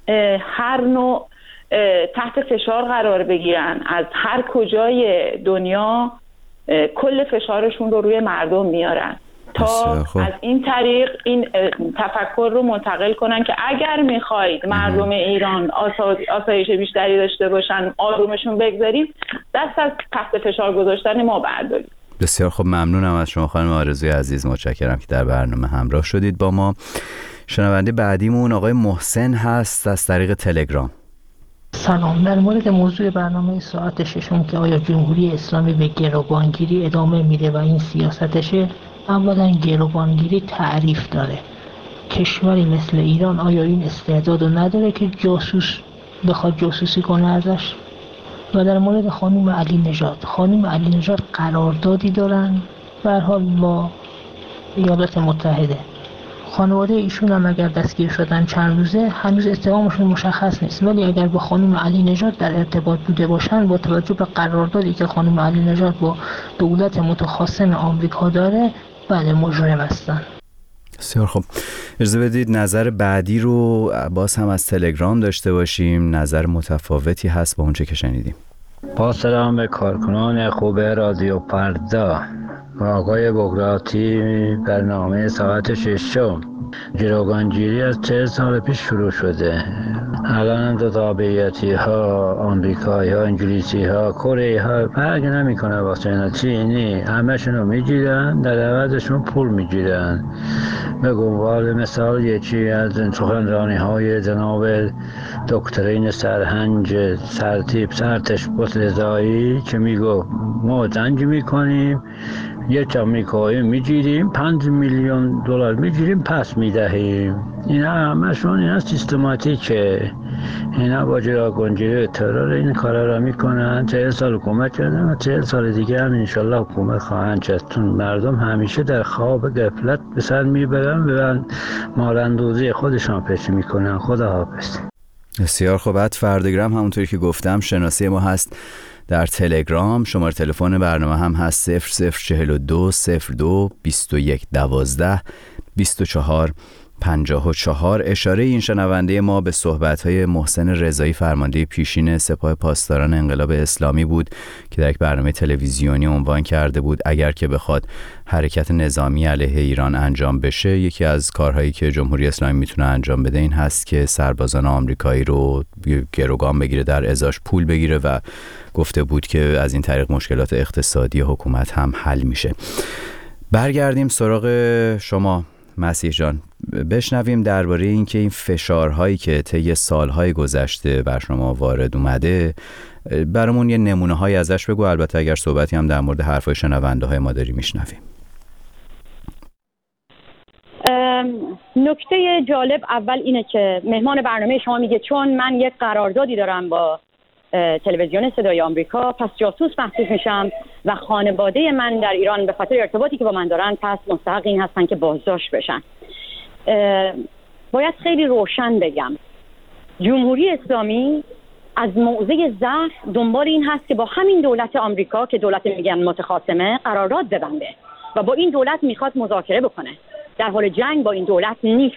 هر نوع تحت فشار قرار بگیرن از هر کجای دنیا، کل فشارشون رو روی مردم میارن تا از این طریق این تفکر رو منتقل کنن که اگر میخواید مردم ایران آسایش بیشتری داشته باشن، آرومشون بگذاریم، دست از تحت فشار گذاشتن ما برداریم. بسیار خب، ممنونم از شما خانم آرزوی عزیز. متشکرم که در برنامه همراه شدید با ما. شنونده بعدیمون آقای محسن هست از طریق تلگرام. سلام. در مورد موضوع برنامه ساعت ششم که آیا جمهوری اسلامی به گروگانگیری ادامه میده و این سیاستشه، اولا گروگانگیری تعریف داره. کشوری مثل ایران آیا این استعدادو نداره که جاسوس بخواد جاسوسی کنه ازش؟ و در مورد خانم علی نژاد، خانم علی نژاد قراردادی دارن به هر حال با ایالات متحده. خانواده ایشون هم اگر دستگیر شدن چند روزه هنوز اتهامشون مشخص نیست، ولی اگر با خانم علی نژاد در ارتباط بوده باشن، با توجه به قراردادی که خانم علی نژاد با دولت متخاصم آمریکا داره، بله مجرم هستن. بسیار خب، اجازه بدید نظر بعدی رو باز هم از تلگرام داشته باشیم. نظر متفاوتی هست با اونچه که شنیدیم. با سلام به کارکنان خوب رادیو فردا و آقای بغراتی. برنامه ساعت ششم گروگانگیری از چهل سال پیش شروع شده. الان دو تابعیتی ها، آمریکایی ها، انگلیسی ها، کره ها فرق نمیکنه واسه اینا، چینی، همشون رو میگیرن، در عوضشون پول میگیرن. به عنوان مثال یکی از سخنرانی های جناب دکترین سرهنج سرتیپ سرتشبوت رضایی که میگو ما جنگ میکنیم، یک آمریکایی میگیریم، پنج میلیون دلار میگیریم پس میدهیم. اینا همشون اینا سیستماتیکه. اینا با گروگانگیری ترور این کارا را میکنن. چهل سال حکومت کردن و چهل سال دیگه هم انشالله حکومت خواهند کرد. چون مردم همیشه در خواب غفلت به سر میبرن و ماراندوزی خودشان پیش میکنن. خدا حافظ. بسیار خوب. بعد فردگرام همونطوری که گفتم شناسی ما هست در تلگرام. شماره تلفن برنامه هم هست صفر صفر چهل و دو صفر دو بیست و یک دوازده بیست و چهار پنجاه و چهار. اشاره این شنونده ما به صحبت‌های محسن رضایی فرمانده پیشین سپاه پاسداران انقلاب اسلامی بود که در یک برنامه تلویزیونی عنوان کرده بود اگر که بخواد حرکت نظامی علیه ایران انجام بشه، یکی از کارهایی که جمهوری اسلامی میتونه انجام بده این هست که سربازان آمریکایی رو گروگان بگیره، در ازاش پول بگیره و گفته بود که از این طریق مشکلات اقتصادی حکومت هم حل میشه. برگردیم سراغ شما مسیح جان، بشنویم درباره این که این فشارهایی که طی سالهای گذشته بر شما وارد اومده، برامون یه نمونه های ازش بگو. البته اگر صحبتی هم در مورد حرفای شنونده های ما داری میشنویم. نکته جالب اول اینه که مهمان برنامه شما میگه چون من یک قراردادی دارم با تلویزیون صدای آمریکا پس جاسوس محسوب میشم و خانواده من در ایران به خاطر ارتباطی که با من دارن پس مستحق این هستن که بازداشت بشن. باید خیلی روشن بگم جمهوری اسلامی از موضع ضعف دنبال این هست که با همین دولت آمریکا که دولت میگن متخاصمه قرارداد ببنده و با این دولت میخواد مذاکره بکنه، در حال جنگ با این دولت نیست.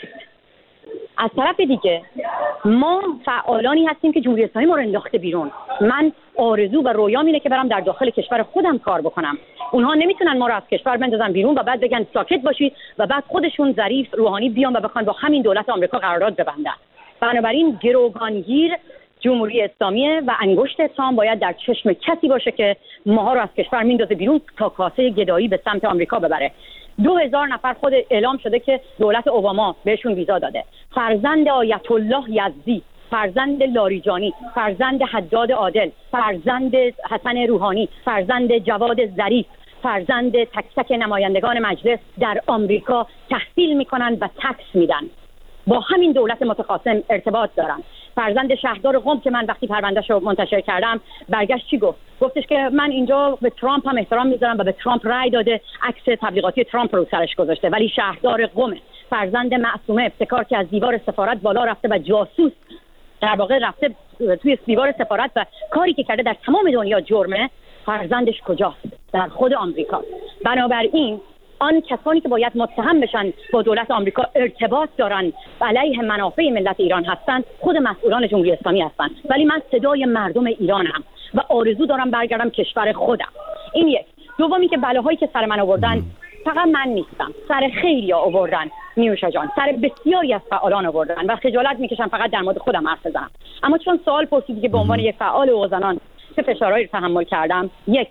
از طرف دیگه ما فعالانی هستیم که جمهوری اسلامی ما رو انداخته بیرون. من آرزو و رویام اینه که برم در داخل کشور خودم کار بکنم. اونها نمیتونن ما رو از کشور بندازن بیرون و بعد بگن ساکت باشید و بعد خودشون ظریف روحانی بیان و بخوان با همین دولت آمریکا قرارداد ببندن. بنابراین گروگانگیر جمهوری اسلامی و انگشت اتهام باید در چشم کسی باشه که ماها رو از کشور میندازه بیرون تا کاسه گدایی به سمت آمریکا ببره. دو هزار نفر خود اعلام شده که دولت اوباما بهشون ویزا داده. فرزند آیت الله یزدی، فرزند لاریجانی، فرزند حداد عادل، فرزند حسن روحانی، فرزند جواد ظریف، فرزند تک تک نمایندگان مجلس در آمریکا تحصیل میکنن و تکس میدن، با همین دولت متخاصم ارتباط دارن. فرزند شهردار قم که من وقتی پروندهش رو منتشر کردم برگشت چی گفت؟ گفتش که من اینجا به ترامپ هم احترام میذارم و به ترامپ رای داده، عکس تبلیغاتی ترامپ رو سرش گذاشته، ولی شهردار قم. فرزند معصومه ابتکار که از دیوار سفارت بالا رفته و جاسوس در واقع رفته توی دیوار سفارت و کاری که کرده در تمام دنیا جرمه، فرزندش کجاست؟ در خود آمریکا. بنابراین آن کسانی که باید متهم بشن با دولت آمریکا ارتباط دارن و علیه منافع ملت ایران هستن، خود مسئولان جمهوری اسلامی هستن. ولی من صدای مردم ایرانم و آرزو دارم برگردم کشور خودم. این یک. دومی که بلاهایی که سر من آوردن فقط من نیستم، سر خیلی آوردن نیوشا جان، سر بسیاری از فعالان آوردن و خجالت میکشم فقط در مورد خودم حرف بزنم. اما چون سوال پرسیدی که به عنوان یک فعال حقوق زنان چه فشارهایی تحمل کردم، یک،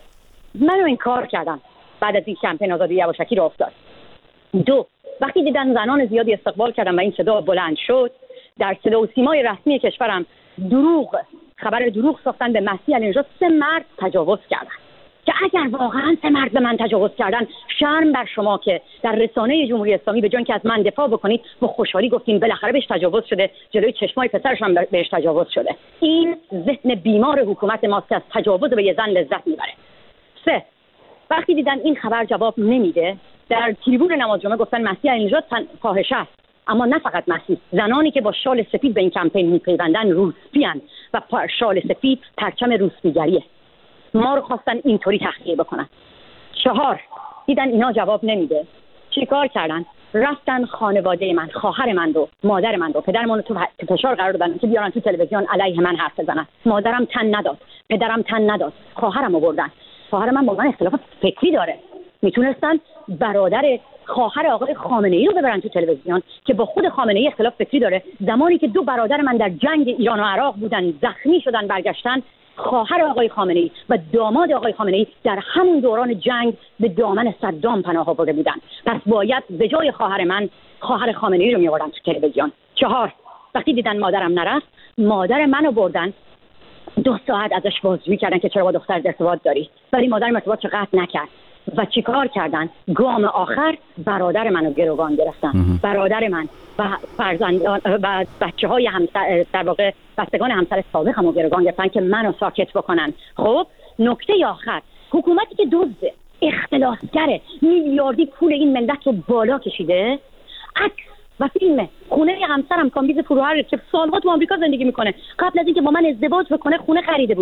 منو این کار کردم بعد از این کمپین آزادی یواشکی رو افتاد. دو، وقتی دیدن زنان زیادی استقبال کردن و این صدا بلند شد، در صدا و سیمای رسمی کشورم دروغ خبر دروغ ساختن به مسیح علی‌نژاد سه مرد تجاوز کردن که اگر واقعا سه مرد به من تجاوز کردن، شرم بر شما که در رسانه جمهوری اسلامی به جای که از من دفاع بکنید با خوشحالی گفتین بالاخره بهش تجاوز شده، جلوی چشمای پسرش هم بهش تجاوز شده. این ذهن بیمار حکومت ماست که از تجاوز به یه زن لذت میبره. سه، وقتی دیدن این خبر جواب نمیده، در تریبون نماز جمعه گفتن مسیح علی‌نژاد فاحشه است. اما نه فقط مسیح، زنانی که با شال سفید به این کمپین میپیوندن روسپیان و شال سفید پرچم روسپیگریه. ما رو خواستن اینطوری تحقیر بکنن. چهار، دیدن اینا جواب نمیده، چیکار کردن؟ رفتن خانواده من، خواهر من رو، مادر من رو، پدرمون رو تو فشار قرار دادن که بیارن تو تلویزیون علیه من حرف بزنن. مادرم تن نداد، پدرم تن نداد، خواهرم آوردن. خواهر من با من اختلاف فکری داره، میتونستن برادر خواهر آقای خامنه‌ای رو ببرن تو تلویزیون که با خود خامنه‌ای اختلاف فکری داره. زمانی که دو برادر من در جنگ ایران و عراق بودن، زخمی شدن، برگشتن، خواهر آقای خامنه‌ای و داماد آقای خامنه‌ای در همون دوران جنگ به دامن صدام پناه برده بودن. پس باید به جای خواهر من خواهر خامنه‌ای رو می‌آوردن تو تلویزیون. چهار، وقتی دیدن مادرم نرفت، مادر منو بردن دو ساعت ازش بازجویی کردن که چرا با دختر ارتباط داری، ولی مادرم ارتباط رو قطع نکرد. و چیکار کردن؟ گام آخر برادر منو گروگان گرفتن. برادر من و فرزندان و بچه‌های همسر، در واقع بستگان همسر سابقم رو گروگان گرفتن که منو ساکت بکنن. خب نکته آخر، حکومتی که دزد، اختلاسگره، میلیاردی پول این ملت رو بالا کشیده، عکس و فیلم خونه همسرم کامبیز فروهر که سالها تو آمریکا زندگی میکنه، قبل از اینکه با من ازدواج بکنه خونه خریده بود،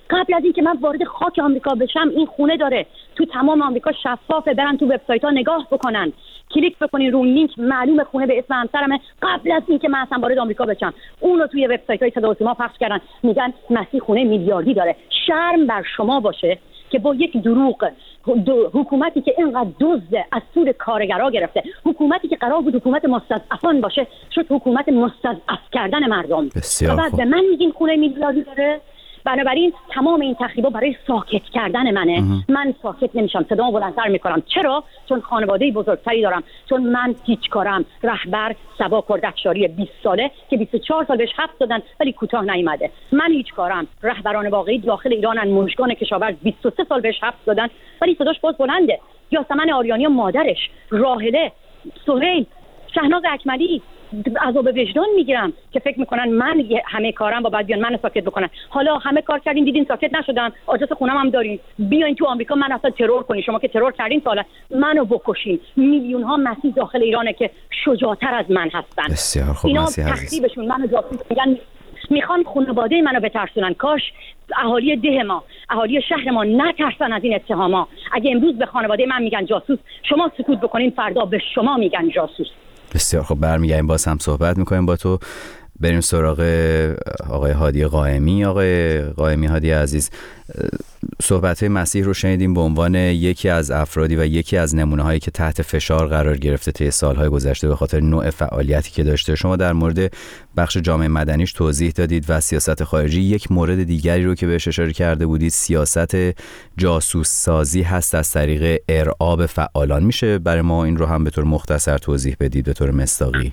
قبل از اینکه من وارد خاک آمریکا بشم این خونه داره، تو تمام آمریکا شفافه، برن تو وبسایت‌ها نگاه بکنن، کلیک بکنین رو لینک، معلومه خونه به اسم همسرمه. قبل از اینکه من اصلا وارد آمریکا بشم اونو توی وبسایت‌های صدا و سیما پخش کردن، میگن مسیح خونه میلیاردی داره. شرم بر شما باشه که با یک دروغ دو حکومتی که اینقدر دزد از سود کارگرها گرفته، حکومتی که قرار بود حکومت مستضعفان باشه، شد حکومت مستضعف کردن مردم. بعد به من میگین خونه میلیاردی داره. بنابراین تمام این تخریبا برای ساکت کردن منه. اه. من ساکت نمیشم، صدامو بلندتر میکنم. چرا؟ چون خانواده بزرگتری دارم، چون من هیچ کارم رهبر سبا کردکشاری بیست ساله که بیست و چهار سال بهش حبس دادن ولی کوتاه نیامده. من هیچ کارم رهبران واقعی داخل ایرانن، مژگان کشاورز بیست و سه سال بهش حبس دادن ولی صداش باز بلنده. یاسمن آریانی و مادرش، راحله، سهیل، شهناز اکملی عذاب وجدان میگیرم که فکر میکنن من همه کارم با بعد بیان منو ساکت بکنن. حالا همه کار کردین دیدین ساکت نشدم، آدرس خونم هم دارین، بیاین تو آمریکا من اصلا ترور کنین. شما که ترور کردین سالا منو بکشین. میلیون ها مسیح داخل ایرانه که شجاعتر از من هستن. بسیار خوب. اینا تخریبشون منو جاسوس میگن، میخوان خانواده منو بترسونن. کاش اهالی ده ما، اهالی شهر ما نترسن از این اتهاما. اگه امروز به خانواده من میگن جاسوس، شما سکوت بکنین، فردا به شما میگن جاسوس. بسیار خب، برمیگردیم باز هم صحبت میکنیم با تو. بریم سراغ آقای هادی قائمی. آقای قائمی، هادی عزیز، صحبت مسیح رو شنیدیم به عنوان یکی از افرادی و یکی از نمونه هایی که تحت فشار قرار گرفته طی سالهای گذشته به خاطر نوع فعالیتی که داشته. شما در مورد بخش جامعه مدنیش توضیح دادید و سیاست خارجی. یک مورد دیگری رو که بهش اشاره کرده بودید سیاست جاسوس سازی هست از طریق ارعاب فعالان. میشه برای ما این رو هم به طور مختصر توضیح بدید به طور مصداقی؟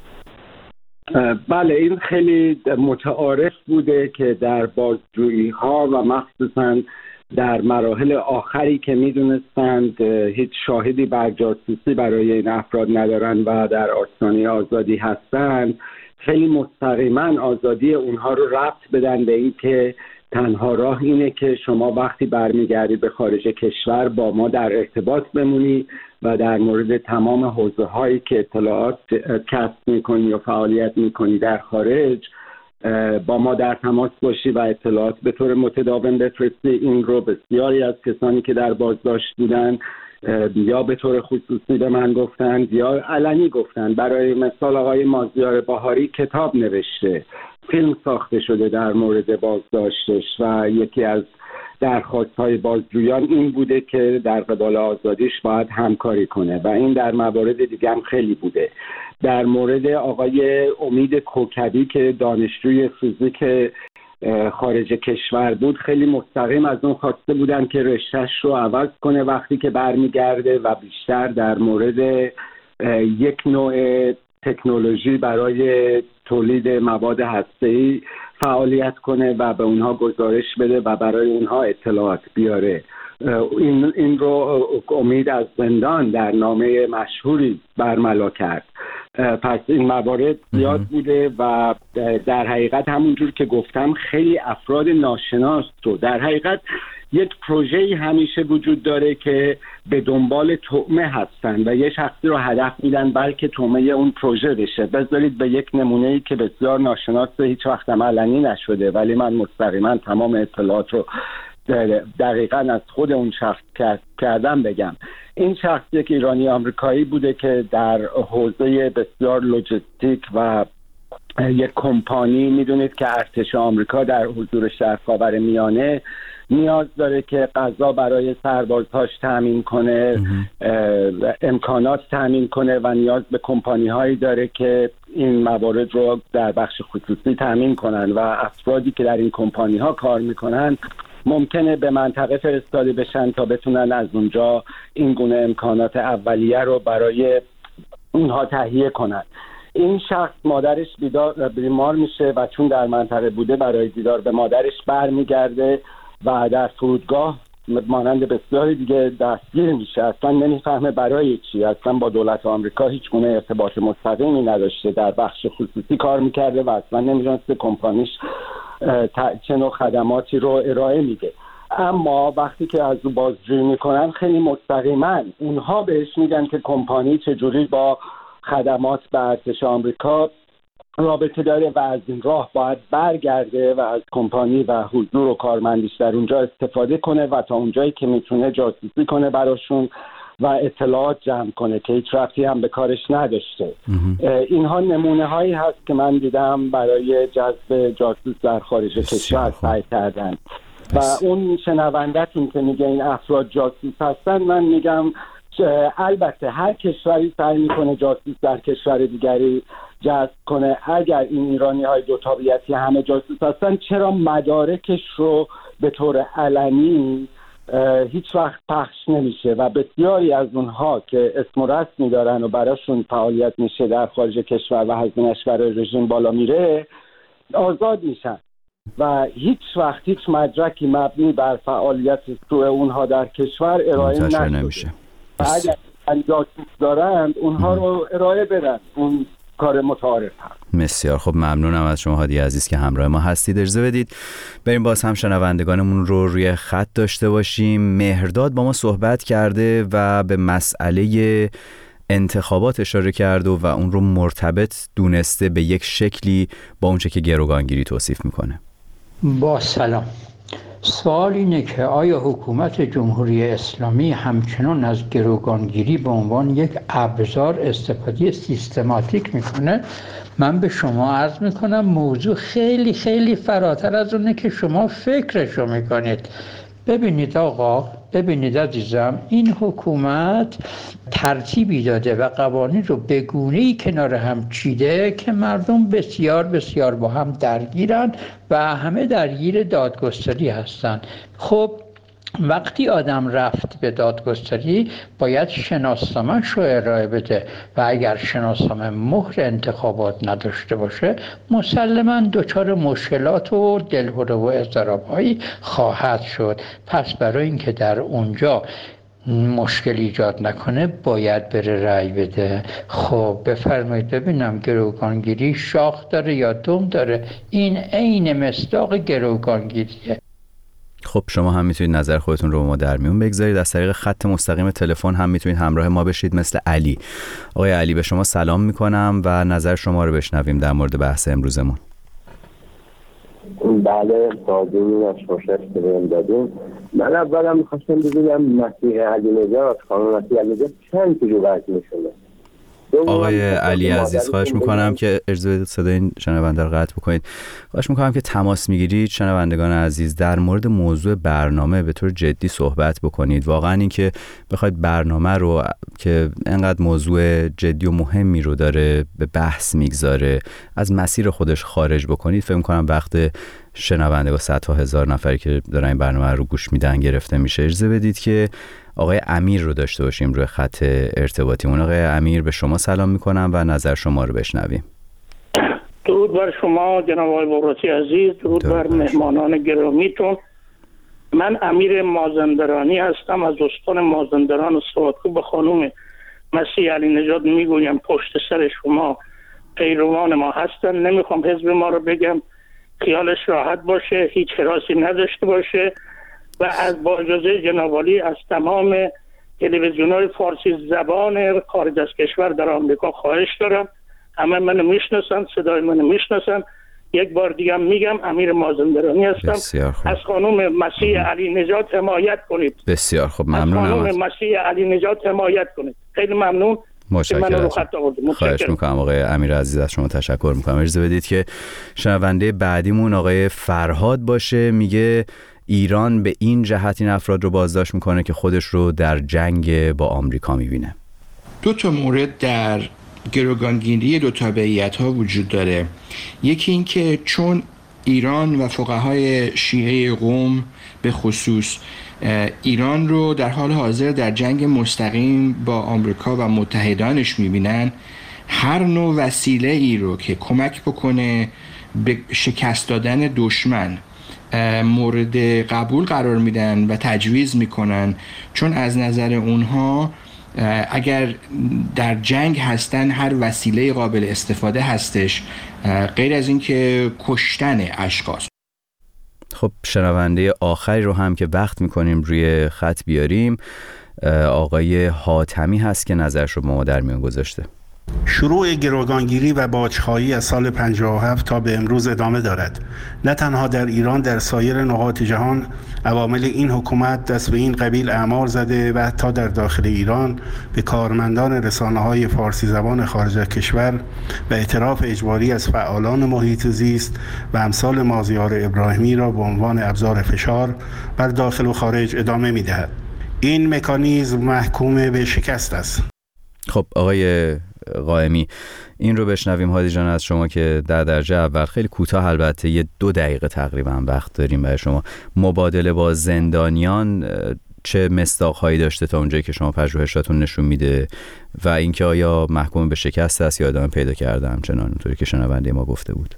بله، این خیلی متعارف بوده که در بازجویی ها و مخصوصا در مراحل آخری که میدونستند هیچ شاهدی بر جاسوسی برای این افراد ندارن و در آستانه آزادی هستند، خیلی مستقیما آزادی اونها رو ربط بدن به این که تنها راه اینه که شما وقتی برمیگردی به خارج کشور با ما در ارتباط بمونی و در مورد تمام حوزه هایی که اطلاعات کسب میکنی یا فعالیت میکنی در خارج با ما در تماس باشی و اطلاعات به طور متداوم بفرستی. این رو بسیاری از کسانی که در بازداشت بودن یا به طور خصوصی به من گفتند یا علنی گفتند. برای مثال آقای مازیار بهاری کتاب نوشته، فیلم ساخته شده در مورد بازداشتش و یکی از درخواست‌های بازجویان این بوده که در قبال آزادیش باید همکاری کنه و این در موارد دیگه هم خیلی بوده. در مورد آقای امید کوکبی که دانشجوی فیزیک خارج کشور بود، خیلی مستقیم از اون خواسته بودن که رشتهش رو عوض کنه وقتی که برمیگرده و بیشتر در مورد یک نوع تکنولوژی برای تولید مواد هسته‌ای فعالیت کنه و به اونها گزارش بده و برای اونها اطلاعات بیاره. این این رو امید از زندان در نامه مشهوری برملا کرد. پس این موارد زیاد بوده و در حقیقت همونجور که گفتم خیلی افراد ناشناس رو در حقیقت یک پروژه‌ای همیشه وجود داره که به دنبال طعمه هستن و یه شخصی رو هدف میدن بلکه طعمه اون پروژه بشه. بذارید به یک نمونه‌ای که بسیار ناشناسه، هیچ وقت هم علنی نشده ولی من مستقیما تمام اطلاعات رو دقیقاً از خود اون شخص کردم بگم. این شخص یک ایرانی آمریکایی بوده که در حوزه بسیار لوجستیک و یک کمپانی، میدونید که ارتش آمریکا در حضور شهر خاورمیانه نیاز داره که غذا برای سربازهاش تامین کنه، امکانات تامین کنه و نیاز به کمپانی هایی داره که این موارد رو در بخش خصوصی تامین کنن و افرادی که در این کمپانی ها کار میکنن ممکنه به منطقه فرستاده بشن تا بتونن از اونجا این گونه امکانات اولیه رو برای اونها تهیه کنن. این شخص مادرش بیمار میشه و چون در منطقه بوده برای دیدار به مادرش برمیگرده و در فرودگاه مانند بسیاری دیگه دستگیر میشه. اصلا نمیفهمه برای چی، اصلا با دولت آمریکا هیچ گونه ارتباط مستقیمی نداشته، در بخش خصوصی کار میکرده و اصلا نمیدونسته کمپانیش چه نوع خدماتی رو ارائه میده. اما وقتی که از او بازجویی میکنن خیلی مستقیما اونها بهش میگن که کمپانی چجوری با خدمات به ارتش آمریکا رابطه داره و از این راه باید برگرده و از کمپانی و حضور و کارمندیش در اونجا استفاده کنه و تا اونجایی که میتونه جاسوسی کنه براشون و اطلاعات جمع کنه که هیچ ربطی هم به کارش نداشته. اینها نمونه هایی هست که من دیدم برای جذب جاسوس در خارج کشور سعی کردن و اون شنونده‌تون که میگه این افراد جاسوس هستن، من میگم البته هر کشوری سعی میکنه جاسوس در کشور دیگری جذب کنه. اگر این ایرانی های دو تابعیتی همه جاسوس هستن، چرا مدارکش رو به طور علنی هیچ وقت پخش نمیشه و بسیاری از اونها که اسم و رسمی دارن و براشون فعالیت میشه در خارج کشور و هزینه‌اش برای رژیم بالا میره آزاد میشن و هیچ وقت هیچ مدرکی مبنی بر فعالیت سوء اونها در کشور ارائه نمیشه و اگر جاسوس دارند اونها رو ارائه بدن. اون کار متعارف هست. بسیار خب، ممنونم از شما هادی عزیز که همراه ما هستید. اجازه بدید بریم باز هم شنوندگانمون رو روی خط داشته باشیم. مهرداد با ما صحبت کرده و به مسئله انتخابات اشاره کرده و اون رو مرتبط دونسته به یک شکلی با اونچه که گروگانگیری توصیف میکنه. با سلام. سوال اینه که آیا حکومت جمهوری اسلامی همچنان از گروگانگیری به عنوان یک ابزار استفاده سیستماتیک میکنه؟ من به شما عرض میکنم موضوع خیلی خیلی فراتر از اونه که شما فکرشو میکنید. ببینید آقا، ببینید عزیزم، این حکومت ترتیبی داده و قوانین رو به گونه‌ای کنار هم چیده که مردم بسیار بسیار با هم درگیرن و همه درگیر دادگستری هستن. خب وقتی آدم رفت به دادگستری باید شناسنامه‌اش رو ارائه بده و اگر شناسنامه مهر انتخابات نداشته باشه مسلماً دچار مشکلات و دلهره و اضطراب‌هایی خواهد شد. پس برای اینکه در اونجا مشکل ایجاد نکنه باید بره رأی بده. خب بفرمایید ببینم گروگانگیری شاخ داره یا دم داره؟ این عین مصداق گروگانگیریه. خب شما هم میتونید نظر خودتون رو با ما در میون بگذارید. از طریق خط مستقیم تلفن هم میتونید همراه ما بشید مثل علی. آقای علی به شما سلام میکنم و نظر شما رو بشنویم در مورد بحث امروزمون. بله، تازگی از فرصت که بهم دادیم. من اولا میخواستم بگم مسیح علی نژاد، خانم مسیح علی نژاد چند کیلومتر میشونه؟ آقای علی عزیز خواهش میکنم که اجازه بدید صدای این شنونده رو قطع بکنید. خواهش میکنم که تماس میگیرید شنوندگان عزیز در مورد موضوع برنامه به طور جدی صحبت بکنید. واقعا این که بخواید برنامه رو که انقدر موضوع جدی و مهمی رو داره به بحث میگذاره از مسیر خودش خارج بکنید، فکر میکنم وقت شنونده و صدها هزار نفری که دارن این برنامه رو گوش میدن گرفته میشه. اجازه بدید که آقای امیر رو داشته باشیم روی خط ارتباطیمون. آقای امیر به شما سلام میکنم و نظر شما رو بشنویم. درود بر شما جناب آقای بغراتی عزیز، درود, درود بر مهمانان گرامیتون. من امیر مازندرانی هستم، از استان مازندران و سوادکو. به خانم مسیح علی نژاد میگویم پشت سر شما پیروان ما هستن. نمیخوام حزب ما رو بگم، خیالش راحت باشه، هیچ حراسی نداشته باشه و از با اجازه جناب عالی از تمام تلویزیون‌های فارسی زبان خارج از کشور در آمریکا خواهش دارم. همه منو میشناسن، صدای منو میشناسن. یک بار دیگه میگم امیر مازندرانی هستم. از خانم مسیح علی نژاد حمایت کنید. بسیار خوب، ممنونم. از خانم مسیح علی نژاد حمایت کنید. خیلی ممنون. متشکرم. خواهش میکنم آقای امیر عزیز، از شما تشکر میکنم. اجازه بدید که شنونده بعدیمون آقای فرهاد باشه. میگه ایران به این جهت این افراد رو بازداشت میکنه که خودش رو در جنگ با آمریکا میبینه. دو تا مورد در گروگانگیری دو تابعیت ها وجود داره. یکی این که چون ایران و فقهای شیعه قم به خصوص ایران رو در حال حاضر در جنگ مستقیم با آمریکا و متحدانش میبینن، هر نوع وسیله ای رو که کمک بکنه به شکست دادن دشمن مورد قبول قرار میدن و تجویز میکنن، چون از نظر اونها اگر در جنگ هستن هر وسیله قابل استفاده هستش غیر از اینکه کشتن اشخاص. خب شنونده آخری رو هم که وقت میکنیم روی خط بیاریم آقای حاتمی هست که نظرش رو با ما در میان گذاشته. شروع گروگانگیری و باج‌خواهی از سال پنجاه و هفت تا به امروز ادامه دارد. نه تنها در ایران، در سایر نقاط جهان عوامل این حکومت دست به این قبیل اعمال زده و حتی در داخل ایران به کارمندان رسانه‌های فارسی زبان خارج از کشور و اعتراف اجباری از فعالان محیط زیست و امثال مازیار ابراهیمی را به عنوان ابزار فشار بر داخل و خارج ادامه می‌دهد. این مکانیزم محکوم به شکست است. خب آقای قائمی، این رو بشنویم هادی جان از شما که در درجه اول خیلی کوتاه، البته یه دو دقیقه تقریبا وقت داریم برای شما، مبادله با زندانیان چه مصداق‌هایی داشته تا اونجایی که شما پژوهشاتون نشون میده و اینکه آیا محکوم به شکست است یا ادامه پیدا کرده همچنان اونطوری که شنونده ما گفته بود؟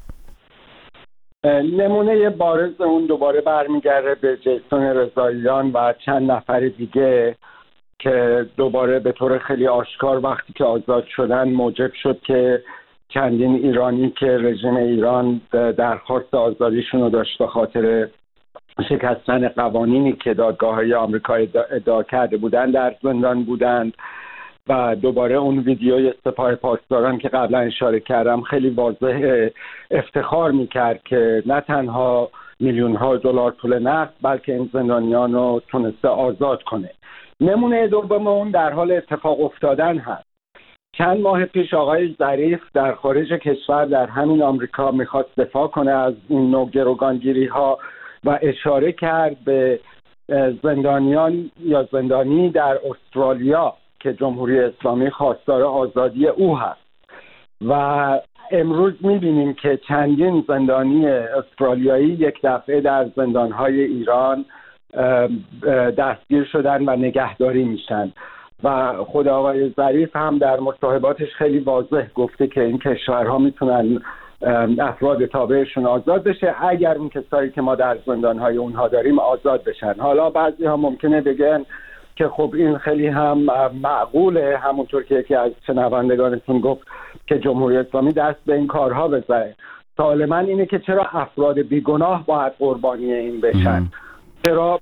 نمونه بارز اون دوباره برمیگرده به جیسون رضاییان و چند نفر دیگه که دوباره به طور خیلی آشکار وقتی که آزاد شدن موجب شد که چندین ایرانی که رژیم ایران درخواست آزادیشون رو داشت به خاطر شکستن قوانینی که دادگاه‌های آمریکا ادعا کرده بودن در زندان بودند و دوباره اون ویدیوی سپاه پاسداران که قبلا اشاره کردم خیلی واضح افتخار میکرد که نه تنها میلیون ها دلار پول نقد بلکه این زندانیان رو تونسته آزاد کنه. نمونه دوم اون در حال اتفاق افتادن هست. چند ماه پیش آقای ظریف در خارج کشور در همین آمریکا میخواست دفاع کنه از این نوع گروگانگیری ها و اشاره کرد به زندانیان یا زندانی در استرالیا که جمهوری اسلامی خواستار آزادی او هست و امروز میبینیم که چندین زندانی استرالیایی یک دفعه در زندانهای ایران دستگیر شدن و نگهداری میشن و خود آقای ظریف هم در مصاحباتش خیلی واضح گفته که این کشورها میتونن افراد تابعشون آزاد بشه اگر اون کسایی که ما در زندانهای اونها داریم آزاد بشن. حالا بعضی ها ممکنه بگن که خب این خیلی هم معقوله، همونطور که یکی از شنوندگانتون گفت که جمهوری اسلامی دست به این کارها بزنه. سوال من اینه که چرا افراد بیگناه باید قربانی این بشن؟ چرا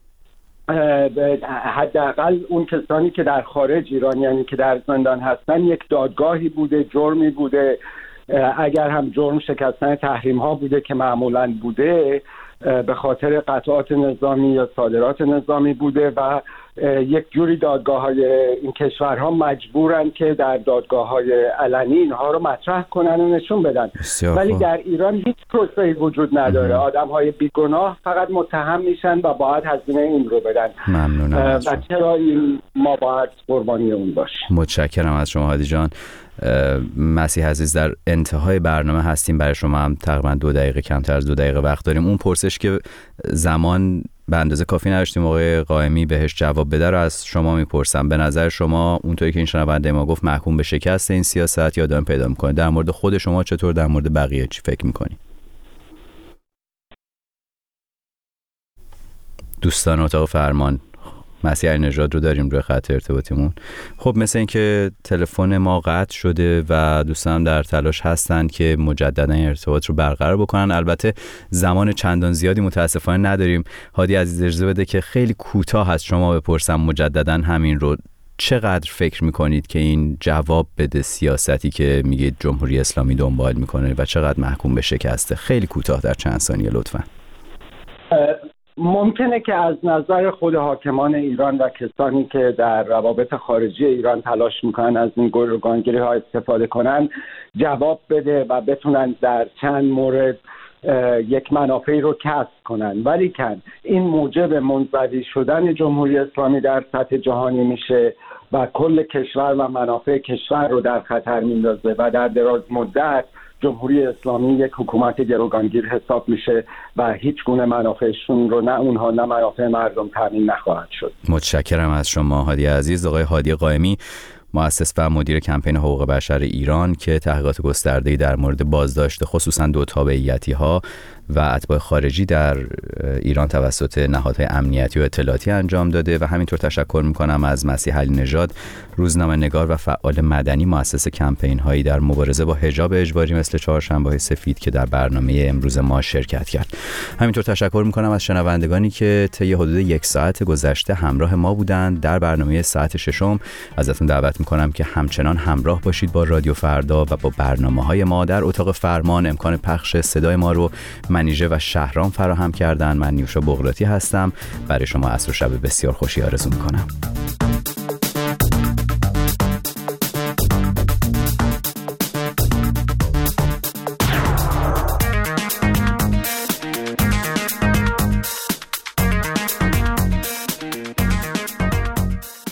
حداقل اون کسانی که در خارج ایران یعنی که در زندان هستن یک دادگاهی بوده، جرمی بوده، اگر هم جرم شکستن تحریم ها بوده که معمولاً بوده به خاطر قطعات نظامی یا صادرات نظامی بوده و یک جوری دادگاه های این کشورها مجبورن که در دادگاه های علنی اینها رو مطرح کنن و نشون بدن، ولی در ایران هیچ پروسه‌ای وجود نداره. آدم های بیگناه فقط متهم میشن و باید هزینه این رو بدن. ممنونم. و چرا این ما باید قربانی اون باشیم؟ متشکرم از شما هادی جان. مسیح عزیز، در انتهای برنامه هستیم، برای شما هم تقریبا دو دقیقه کمتر از دو دقیقه وقت داریم. اون پرسش که زمان به اندازه کافی نداشتیم آقای قائمی بهش جواب بده رو از شما میپرسم. به نظر شما اونطوری که این شنونده ما گفت محکوم به شکست این سیاست یا ادامه پیدا میکنه؟ در مورد خود شما چطور، در مورد بقیه چی فکر میکنی؟ دوستان اتاق فرمان، مسیح علی‌نژاد رو داریم روی خط ارتباطیمون. خب مثل این که تلفن ما قطع شده و دوستان در تلاش هستن که مجددا این ارتباط رو برقرار بکنن. البته زمان چندان زیادی متاسفانه نداریم. هادی عزیز اجازه بده که خیلی کوتاه از شما بپرسم مجددا همین رو، چقدر فکر میکنید که این جواب بده سیاستی که میگید جمهوری اسلامی دنبال میکنه و چقدر محکوم به شکسته؟ خیلی کوتاه در چند ثانیه لطفاً. ممکنه که از نظر خود حاکمان ایران و کسانی که در روابط خارجی ایران تلاش میکنن از این گروگانگیری ها استفاده کنن جواب بده و بتونن در چند مورد یک منافعی رو کسب کنن، ولی کن این موجب منزوی شدن جمهوری اسلامی در سطح جهانی میشه و کل کشور و منافع کشور رو در خطر میندازه و در دراز مدت جمهوری اسلامی یک حکومت گروگانگیر حساب میشه و هیچ گونه منافعشون رو نه اونها نه منافع مردم تامین نخواهد شد. متشکرم از شما هادی عزیز. آقای هادی قائمی، مؤسس و مدیر کمپین حقوق بشر ایران که تحقیقات گسترده‌ای در مورد بازداشت خصوصا دو تابعیتی ها و اتباع خارجی در ایران توسط نهادهای امنیتی و اطلاعاتی انجام داده. و همینطور تشکر میکنم از مسیح علی نژاد، روزنامه‌نگار و فعال مدنی، مؤسس کمپین هایی در مبارزه با حجاب اجباری مثل چهارشنبه‌های سفید که در برنامه امروز ما شرکت کرد. همینطور تشکر میکنم از شنوندگانی که طی حدود یک ساعت گذشته همراه ما بودند در برنامه ساعت ششم. ازتون دعوت میکنم که همچنان همراه باشید با رادیو فردا و با برنامه‌های ما. در اتاق فرمان امکان پخش صدای ما رو منیژه و شهرام فراهم کردن. من نیوشا بغراتی هستم. برای شما عصر و شب بسیار خوشی آرزو میکنم.